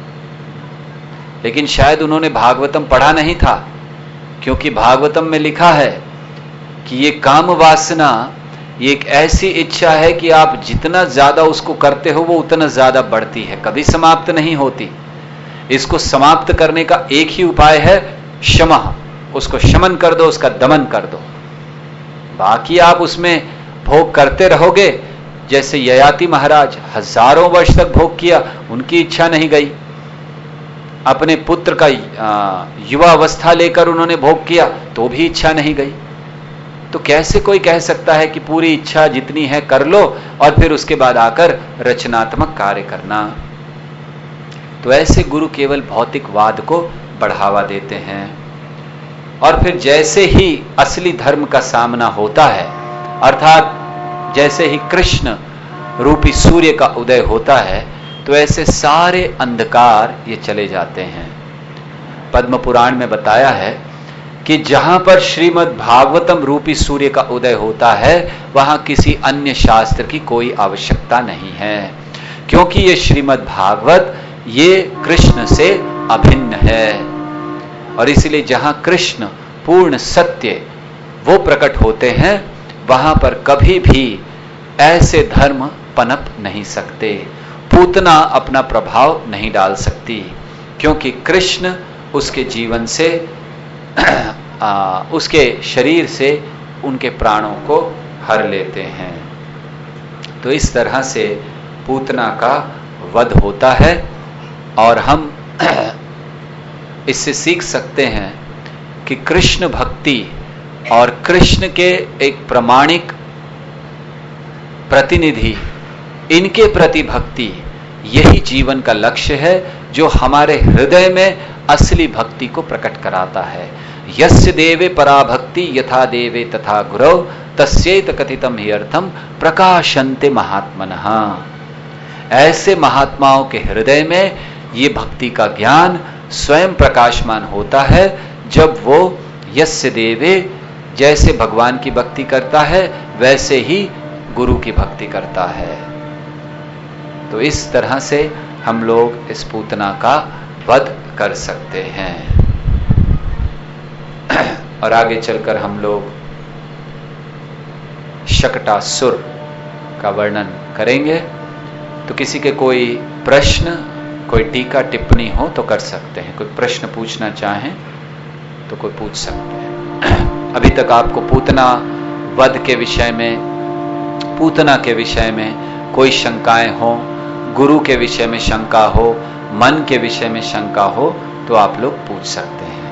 लेकिन शायद उन्होंने भागवतम पढ़ा नहीं था, क्योंकि भागवतम में लिखा है कि ये काम वासना ये एक ऐसी इच्छा है कि आप जितना ज्यादा उसको करते हो वो उतना ज्यादा बढ़ती है, कभी समाप्त नहीं होती। इसको समाप्त करने का एक ही उपाय है क्षमा, उसको शमन कर दो, उसका दमन कर दो। बाकी आप उसमें भोग करते रहोगे। जैसे ययाति महाराज हजारों वर्ष तक भोग किया, उनकी इच्छा नहीं गई। अपने पुत्र का युवा अवस्था लेकर उन्होंने भोग किया तो भी इच्छा नहीं गई। तो कैसे कोई कह सकता है कि पूरी इच्छा जितनी है कर लो और फिर उसके बाद आकर रचनात्मक कार्य करना? तो ऐसे गुरु केवल भौतिकवाद को बढ़ावा देते हैं, और फिर जैसे ही असली धर्म का सामना होता है, अर्थात जैसे ही कृष्ण रूपी सूर्य का उदय होता है, तो ऐसे सारे अंधकार ये चले जाते हैं। पद्म पुराण में बताया है कि जहां पर श्रीमद् भागवतम रूपी सूर्य का उदय होता है वहां किसी अन्य शास्त्र की कोई आवश्यकता नहीं है, क्योंकि ये श्रीमद् भागवत ये कृष्ण से अभिन्न है। और इसलिए जहां कृष्ण पूर्ण सत्य वो प्रकट होते हैं, वहां पर कभी भी ऐसे धर्म पनप नहीं सकते, पूतना अपना प्रभाव नहीं डाल सकती, क्योंकि कृष्ण उसके जीवन से आ, उसके शरीर से उनके प्राणों को हर लेते हैं। तो इस तरह से पूतना का वध होता है। और हम इससे सीख सकते हैं कि कृष्ण भक्ति और कृष्ण के एक प्रामाणिक प्रतिनिधि, इनके प्रति भक्ति, यही जीवन का लक्ष्य है जो हमारे हृदय में असली भक्ति को प्रकट कराता है। यस्य देवे पराभक्ति यथा देवे तथा गुरौ तस्येत कथितम हि अर्थम प्रकाशन्ते महात्मनः। ऐसे महात्माओं के हृदय में ये भक्ति का ज्ञान स्वयं प्रकाशमान होता है जब वो यस्य देवे, जैसे भगवान की भक्ति करता है वैसे ही गुरु की भक्ति करता है। तो इस तरह से हम लोग इस पूतना का वध कर सकते हैं। और आगे चलकर हम लोग शकटासुर का वर्णन करेंगे। तो किसी के कोई प्रश्न, कोई टीका टिप्पणी हो तो कर सकते हैं। कोई प्रश्न पूछना चाहें तो कोई पूछ सकते हैं। अभी तक आपको पूतना वध के विषय में, पूतना के विषय में कोई शंकाएं हो, गुरु के विषय में शंका हो, मन के विषय में शंका हो तो आप लोग पूछ सकते हैं।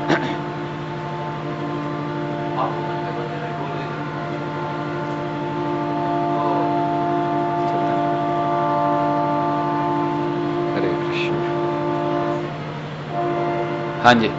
हरे कृष्ण। हाँ जी।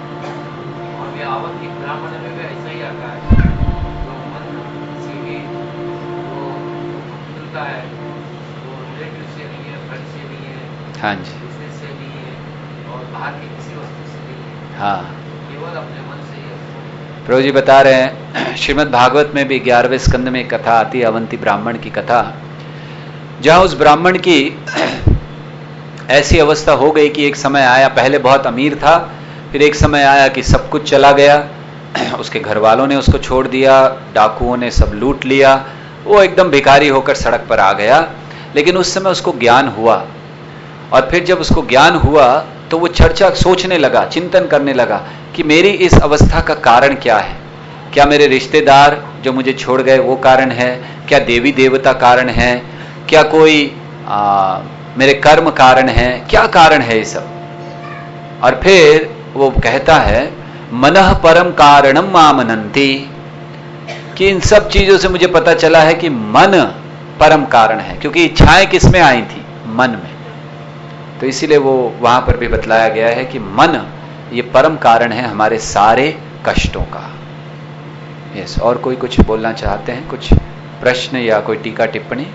हाँ जी। से नहीं है और बाहर की किसी वस्तु से नहीं है। हाँ, केवल अपने मन से ही है। प्रभु जी बता रहे हैं, श्रीमद् भागवत में भी ग्यारहवें स्कंद में एक कथा आती है, अवंती ब्राह्मण की कथा, जहां उस ब्राह्मण की ऐसी अवस्था हो गई कि एक समय आया, पहले बहुत अमीर था, फिर एक समय आया कि सब कुछ चला गया, उसके घर वालों ने उसको छोड़ दिया, डाकुओं ने सब लूट लिया, वो एकदम भिखारी होकर सड़क पर आ गया। लेकिन उस समय उसको ज्ञान हुआ, और फिर जब उसको ज्ञान हुआ तो वो चर्चा सोचने लगा, चिंतन करने लगा कि मेरी इस अवस्था का कारण क्या है। क्या मेरे रिश्तेदार जो मुझे छोड़ गए वो कारण है? क्या देवी देवता कारण है? क्या कोई आ, मेरे कर्म कारण है? क्या कारण है ये सब? और फिर वो कहता है, मनः परम कारणम मामनन्ति, कि इन सब चीजों से मुझे पता चला है कि मन परम कारण है, क्योंकि इच्छाएं किसमें आई थी? मन में। तो इसीलिए वो वहां पर भी बतलाया गया है कि मन ये परम कारण है हमारे सारे कष्टों का। यस, और कोई कुछ बोलना चाहते हैं? कुछ प्रश्न या कोई टीका टिप्पणी?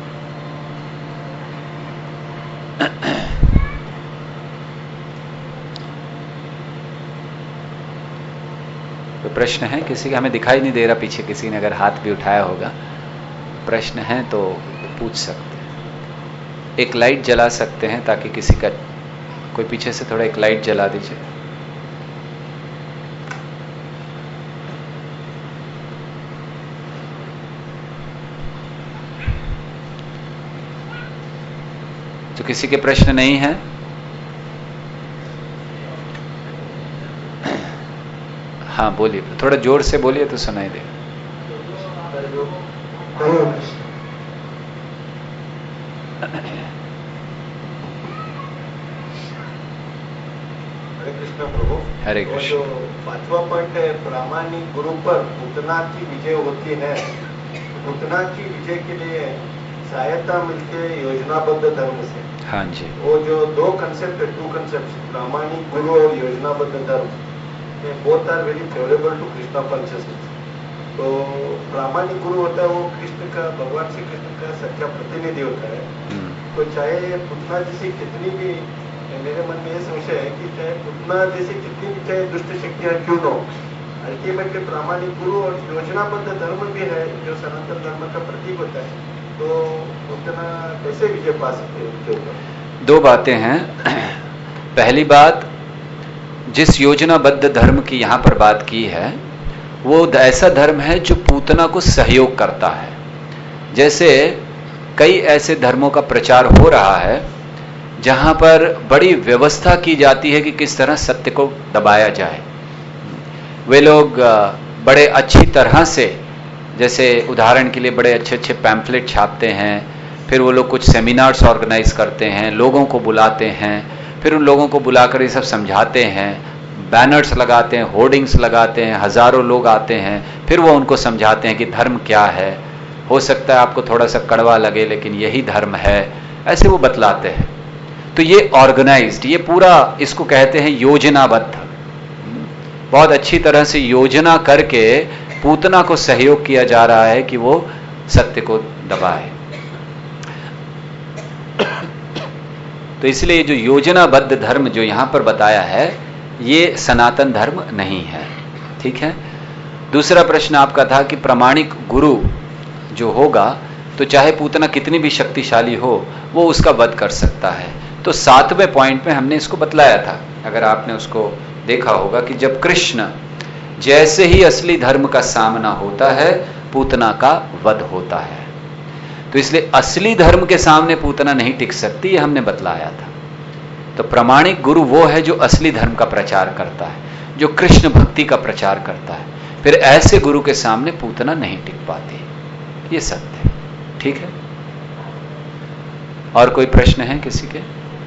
तो प्रश्न है किसी का? हमें दिखाई नहीं दे रहा पीछे किसी ने अगर हाथ भी उठाया होगा। प्रश्न है तो पूछ सकते हैं। एक लाइट जला सकते हैं ताकि किसी का, कोई पीछे से थोड़ा एक लाइट जला दीजिए। तो किसी के प्रश्न नहीं है? हाँ बोलिए, थोड़ा जोर से बोलिए तो सुनाई दे। हरे कृष्ण प्रभु। हरे कृष्ण। जो पांचवा पॉइंट है, प्रामाणिक गुरु पर पूतना की विजय होती है। पूतना की विजय के लिए सहायता मिलती है योजनाबद्ध धर्म से। हाँ जी। वो जो दो कंसेप्ट है, टू कंसेप्ट, प्रामाणिक गुरु और योजनाबद्ध धर्म, both are very favourable to Krishna consciousness. तो प्रामाणिक गुरु होता है वो कृष्ण का, भगवान श्री कृष्ण का सच्चा प्रतिनिधि होता है। तो चाहे पूतना जैसी कितनी भी, मेरे मन में ये संशय है कि चाहे पूतना जैसी कितनी भी चाहे दुष्ट शक्तियां क्यों न हो, अल्टीमेटली प्रामाणिक गुरु और योजनाबद्ध धर्म भी है जो सनातन धर्म का प्रतीक होता है। तो पूतना कैसे विजय पा सकते हैं उनके ऊपर? दो बातें हैं। पहली बात, जिस योजनाबद्ध धर्म की यहां पर बात की है वो ऐसा धर्म है जो पूतना को सहयोग करता है। जैसे कई ऐसे धर्मों का प्रचार हो रहा है जहां पर बड़ी व्यवस्था की जाती है कि किस तरह सत्य को दबाया जाए। वे लोग बड़े अच्छी तरह से, जैसे उदाहरण के लिए बड़े अच्छे अच्छे पैम्फलेट छापते हैं, फिर वो लोग कुछ सेमिनार्स ऑर्गेनाइज करते हैं, लोगों को बुलाते हैं, फिर उन लोगों को बुलाकर ये सब समझाते हैं, बैनर्स लगाते हैं, होर्डिंग्स लगाते हैं, हजारों लोग आते हैं, फिर वो उनको समझाते हैं कि धर्म क्या है। हो सकता है आपको थोड़ा सा कड़वा लगे, लेकिन यही धर्म है, ऐसे वो बतलाते हैं। तो ये ऑर्गेनाइज्ड, ये पूरा इसको कहते हैं योजनाबद्ध, बहुत अच्छी तरह से योजना करके पूतना को सहयोग किया जा रहा है कि वो सत्य को दबाए। तो इसलिए जो योजनाबद्ध धर्म जो यहां पर बताया है, ये सनातन धर्म नहीं है। ठीक है। दूसरा प्रश्न आपका था कि प्रामाणिक गुरु जो होगा, तो चाहे पूतना कितनी भी शक्तिशाली हो, वो उसका वध कर सकता है। तो सातवें पॉइंट में हमने इसको बतलाया था, अगर आपने उसको देखा होगा, कि जब कृष्ण जैसे ही असली धर्म का सामना होता है, पूतना का वध होता है। तो इसलिए असली धर्म के सामने पूतना नहीं टिक सकती, ये हमने बतलाया था। तो प्रामाणिक गुरु वो है जो असली धर्म का प्रचार करता है, जो कृष्ण भक्ति का प्रचार करता है। फिर ऐसे गुरु के सामने पूतना नहीं टिक पाती, ये सत्य है। ठीक है। और कोई प्रश्न है किसी के?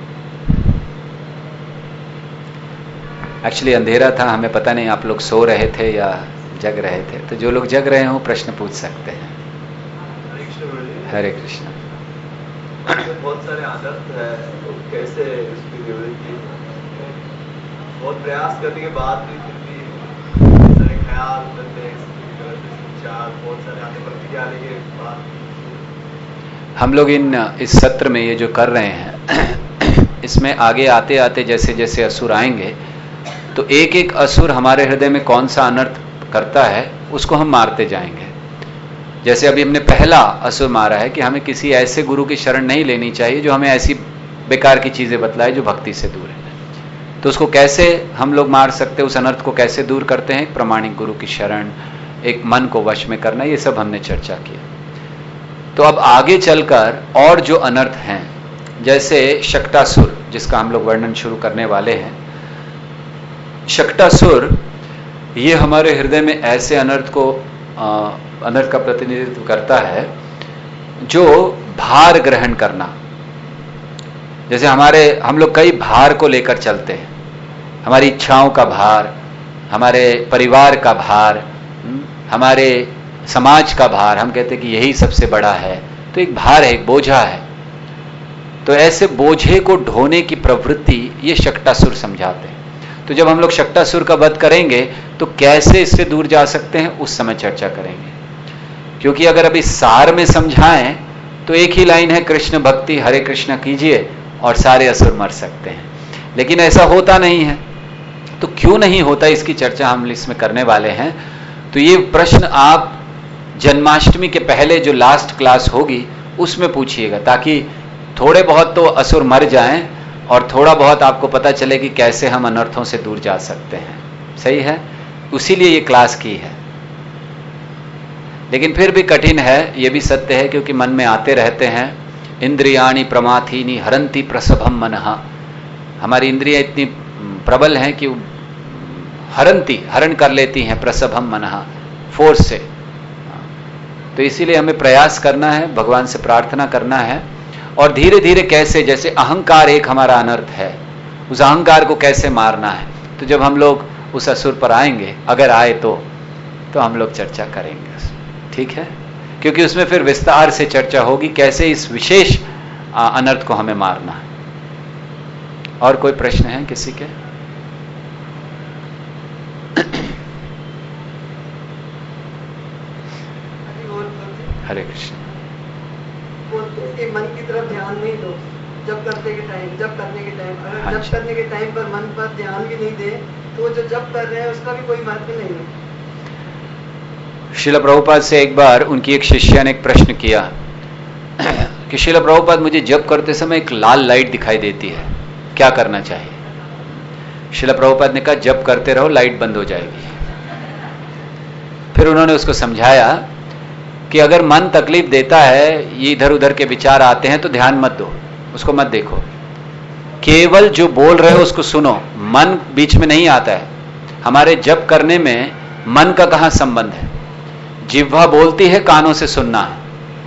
एक्चुअली अंधेरा था, हमें पता नहीं आप लोग सो रहे थे या जग रहे थे। तो जो लोग जग रहे हो प्रश्न पूछ सकते हैं। हरे कृष्ण। बहुत सारे आदत है, तो कैसे उसकी निवृत्ति? बहुत प्रयास करने के बाद भी फिर भी बहुत सारे ख्याल बनते हैं, विचार बहुत सारे आने प्रतिक्रिया आने के बाद। हम लोग इन इस सत्र में ये जो कर रहे हैं, इसमें आगे आते आते जैसे जैसे असुर आएंगे, तो एक एक असुर हमारे हृदय में कौन सा अनर्थ करता है उसको हम मारते जाएंगे। जैसे अभी हमने पहला असुर मारा है कि हमें किसी ऐसे गुरु की शरण नहीं लेनी चाहिए जो हमें ऐसी बेकार की चीजें बतलाए जो भक्ति से दूर है। तो उसको कैसे हम लोग मार सकते हैं, उस अनर्थ को कैसे दूर करते हैं? एक प्रामाणिक गुरु की शरण, एक मन को वश में करना, ये सब हमने चर्चा किया। तो अब आगे चलकर और जो अनर्थ हैं, जैसे शक्टासुर जिसका हम लोग वर्णन शुरू करने वाले हैं। शक्टासुर ये हमारे हृदय में ऐसे अनर्थ को आ, अनर्थ का प्रतिनिधित्व करता है जो भार ग्रहण करना। जैसे हमारे हम लोग कई भार को लेकर चलते हैं, हमारी इच्छाओं का भार, हमारे परिवार का भार, हमारे समाज का भार, हम कहते हैं कि यही सबसे बड़ा है। तो एक भार है, एक बोझा है। तो ऐसे बोझे को ढोने की प्रवृत्ति ये शक्टासुर समझाते हैं। तो जब हम लोग शक्टासुर का वध करेंगे तो कैसे इससे दूर जा सकते हैं, उस समय चर्चा करेंगे। क्योंकि अगर अभी सार में समझाएं तो एक ही लाइन है, कृष्ण भक्ति हरे कृष्ण कीजिए और सारे असुर मर सकते हैं। लेकिन ऐसा होता नहीं है। तो क्यों नहीं होता, इसकी चर्चा हम इसमें करने वाले हैं। तो ये प्रश्न आप जन्माष्टमी के पहले जो लास्ट क्लास होगी उसमें पूछिएगा, ताकि थोड़े बहुत तो असुर मर जाएं और थोड़ा बहुत आपको पता चले कि कैसे हम अनर्थों से दूर जा सकते हैं। सही है, उसीलिए ये क्लास की है। लेकिन फिर भी कठिन है, ये भी सत्य है, क्योंकि मन में आते रहते हैं। इंद्रियाणि प्रमाथीनि हरंती प्रसभम मनहा। हमारी इंद्रियां इतनी प्रबल हैं कि हरंती हरण कर लेती हैं प्रसभम मनहा, फोर्स से। तो इसीलिए हमें प्रयास करना है, भगवान से प्रार्थना करना है। और धीरे धीरे कैसे, जैसे अहंकार एक हमारा अनर्थ है, उस अहंकार को कैसे मारना है। तो जब हम लोग उस असुर पर आएंगे, अगर आए तो तो हम लोग चर्चा करेंगे। ठीक है, क्योंकि उसमें फिर विस्तार से चर्चा होगी कैसे इस विशेष अनर्थ को हमें मारना है। और कोई प्रश्न है किसी के? हरे कृष्ण। बोलते हैं कि मन की तरफ ध्यान नहीं दो जब करने के टाइम जब करने के टाइम अगर हाँ जब करने के टाइम पर मन पर ध्यान भी नहीं दे तो जो जब कर रहे हैं उसका भी कोई महत्व नहीं है। श्रील प्रभुपाद से एक बार उनकी एक शिष्या ने एक प्रश्न किया कि श्रील प्रभुपाद, मुझे जप करते समय एक लाल लाइट दिखाई देती है, क्या करना चाहिए? श्रील प्रभुपाद ने कहा, जप करते रहो, लाइट बंद हो जाएगी। फिर उन्होंने उसको समझाया कि अगर मन तकलीफ देता है, ये इधर उधर के विचार आते हैं, तो ध्यान मत दो, उसको मत देखो, केवल जो बोल रहे हो उसको सुनो। मन बीच में नहीं आता है। हमारे जप करने में मन का कहां संबंध है? जिह्वा बोलती है, कानों से सुनना है।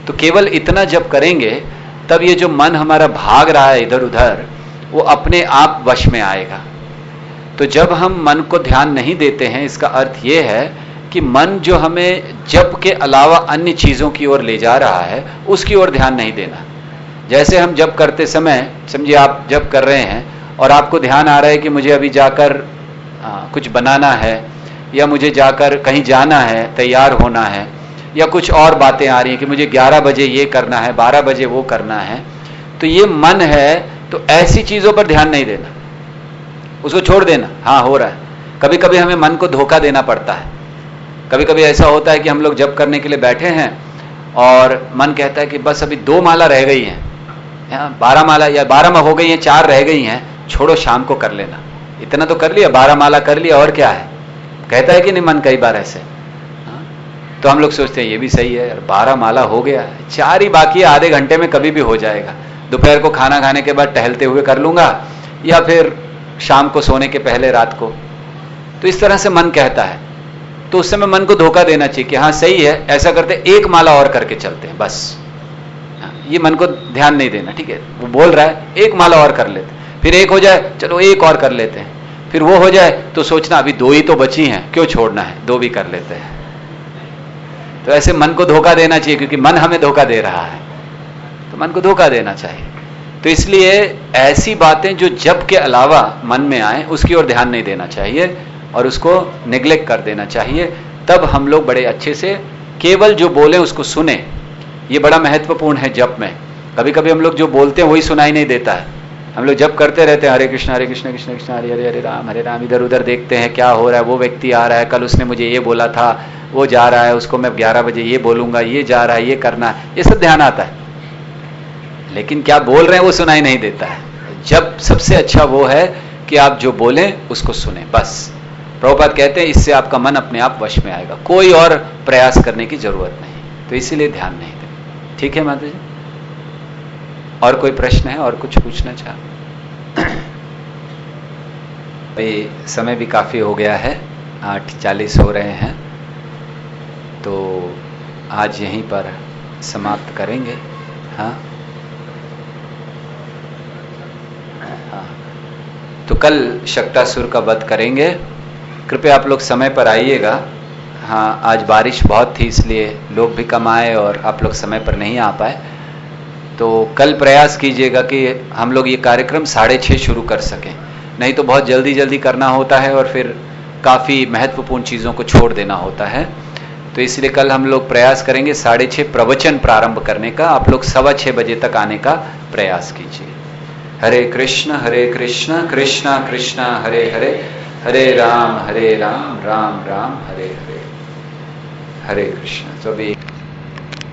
तो केवल इतना जब करेंगे तब ये जो मन हमारा भाग रहा है इधर उधर, वो अपने आप वश में आएगा। तो जब हम मन को ध्यान नहीं देते हैं, इसका अर्थ ये है कि मन जो हमें जप के अलावा अन्य चीजों की ओर ले जा रहा है, उसकी ओर ध्यान नहीं देना। जैसे हम जप करते समय, समझिए आप जप कर रहे हैं और आपको ध्यान आ रहा है कि मुझे अभी जाकर आ, कुछ बनाना है, या मुझे जाकर कहीं जाना है, तैयार होना है, या कुछ और बातें आ रही हैं कि मुझे ग्यारह बजे ये करना है, बारह बजे वो करना है, तो ये मन है, तो ऐसी चीजों पर ध्यान नहीं देना, उसको छोड़ देना। हाँ, हो रहा है। कभी कभी हमें मन को धोखा देना पड़ता है। कभी कभी ऐसा होता है कि हम लोग जप करने के लिए बैठे हैं और मन कहता है कि बस अभी दो माला रह गई हैं, बारह माला या बारह हो गई हैं, चार रह गई हैं, छोड़ो शाम को कर लेना, इतना तो कर लिया, बारह माला कर लिया, और क्या है। कहता है कि नहीं मन कई बार ऐसे। हाँ? तो हम लोग सोचते हैं ये भी सही है यार, बारह माला हो गया, चार ही बाकी है, आधे घंटे में कभी भी हो जाएगा, दोपहर को खाना खाने के बाद टहलते हुए कर लूंगा, या फिर शाम को सोने के पहले रात को। तो इस तरह से मन कहता है। तो उस समय मन को धोखा देना चाहिए कि हाँ सही है, ऐसा करते, एक माला और करके चलते हैं बस। हाँ, ये मन को ध्यान नहीं देना, ठीक है, वो बोल रहा है एक माला और कर लेते, फिर एक हो जाए, चलो एक और कर लेते हैं, फिर वो हो जाए तो सोचना अभी दो ही तो बची हैं, क्यों छोड़ना है, दो भी कर लेते हैं। तो ऐसे मन को धोखा देना चाहिए, क्योंकि मन हमें धोखा दे रहा है, तो मन को धोखा देना चाहिए। तो इसलिए ऐसी बातें जो जप के अलावा मन में आए, उसकी ओर ध्यान नहीं देना चाहिए और उसको निग्लेक्ट कर देना चाहिए। तब हम लोग बड़े अच्छे से केवल जो बोले उसको सुने। ये बड़ा महत्वपूर्ण है जप में। कभी कभी हम लोग जो बोलते हैं वही सुनाई नहीं देता है। हम लोग जप करते रहते हैं, हरे कृष्ण हरे कृष्ण कृष्ण कृष्ण हरे हरे हरे राम हरे राम, इधर उधर देखते हैं क्या हो रहा है, वो व्यक्ति आ रहा है, कल उसने मुझे ये बोला था, वो जा रहा है, उसको मैं ग्यारह बजे ये बोलूंगा, ये जा रहा है, ये करना है, ये सब ध्यान आता है, लेकिन क्या बोल रहे हैं वो सुनाई नहीं देता है। जब सबसे अच्छा वो है कि आप जो बोलें उसको सुने, बस। प्रभुपाद कहते हैं इससे आपका मन अपने आप वश में आएगा, कोई और प्रयास करने की जरूरत नहीं। तो इसीलिए ध्यान नहीं दें। ठीक है माता जी, और कोई प्रश्न है, और कुछ पूछना चाह? अभी समय भी काफी हो गया है, आठ चालीस हो रहे हैं, तो आज यहीं पर समाप्त करेंगे। हाँ हाँ, तो कल शक्तासुर का वध करेंगे। कृपया आप लोग समय पर आइएगा। हाँ, आज बारिश बहुत थी इसलिए लोग भी कम आए और आप लोग समय पर नहीं आ पाए। तो कल प्रयास कीजिएगा कि हम लोग ये कार्यक्रम साढ़े छः शुरू कर सकें, नहीं तो बहुत जल्दी जल्दी करना होता है और फिर काफ़ी महत्वपूर्ण चीज़ों को छोड़ देना होता है। तो इसलिए कल हम लोग प्रयास करेंगे साढ़े छः प्रवचन प्रारंभ करने का। आप लोग सवा छः बजे तक आने का प्रयास कीजिए। हरे कृष्ण हरे कृष्ण कृष्ण कृष्ण हरे हरे, हरे राम हरे राम राम राम हरे हरे। हरे कृष्ण। तो अभी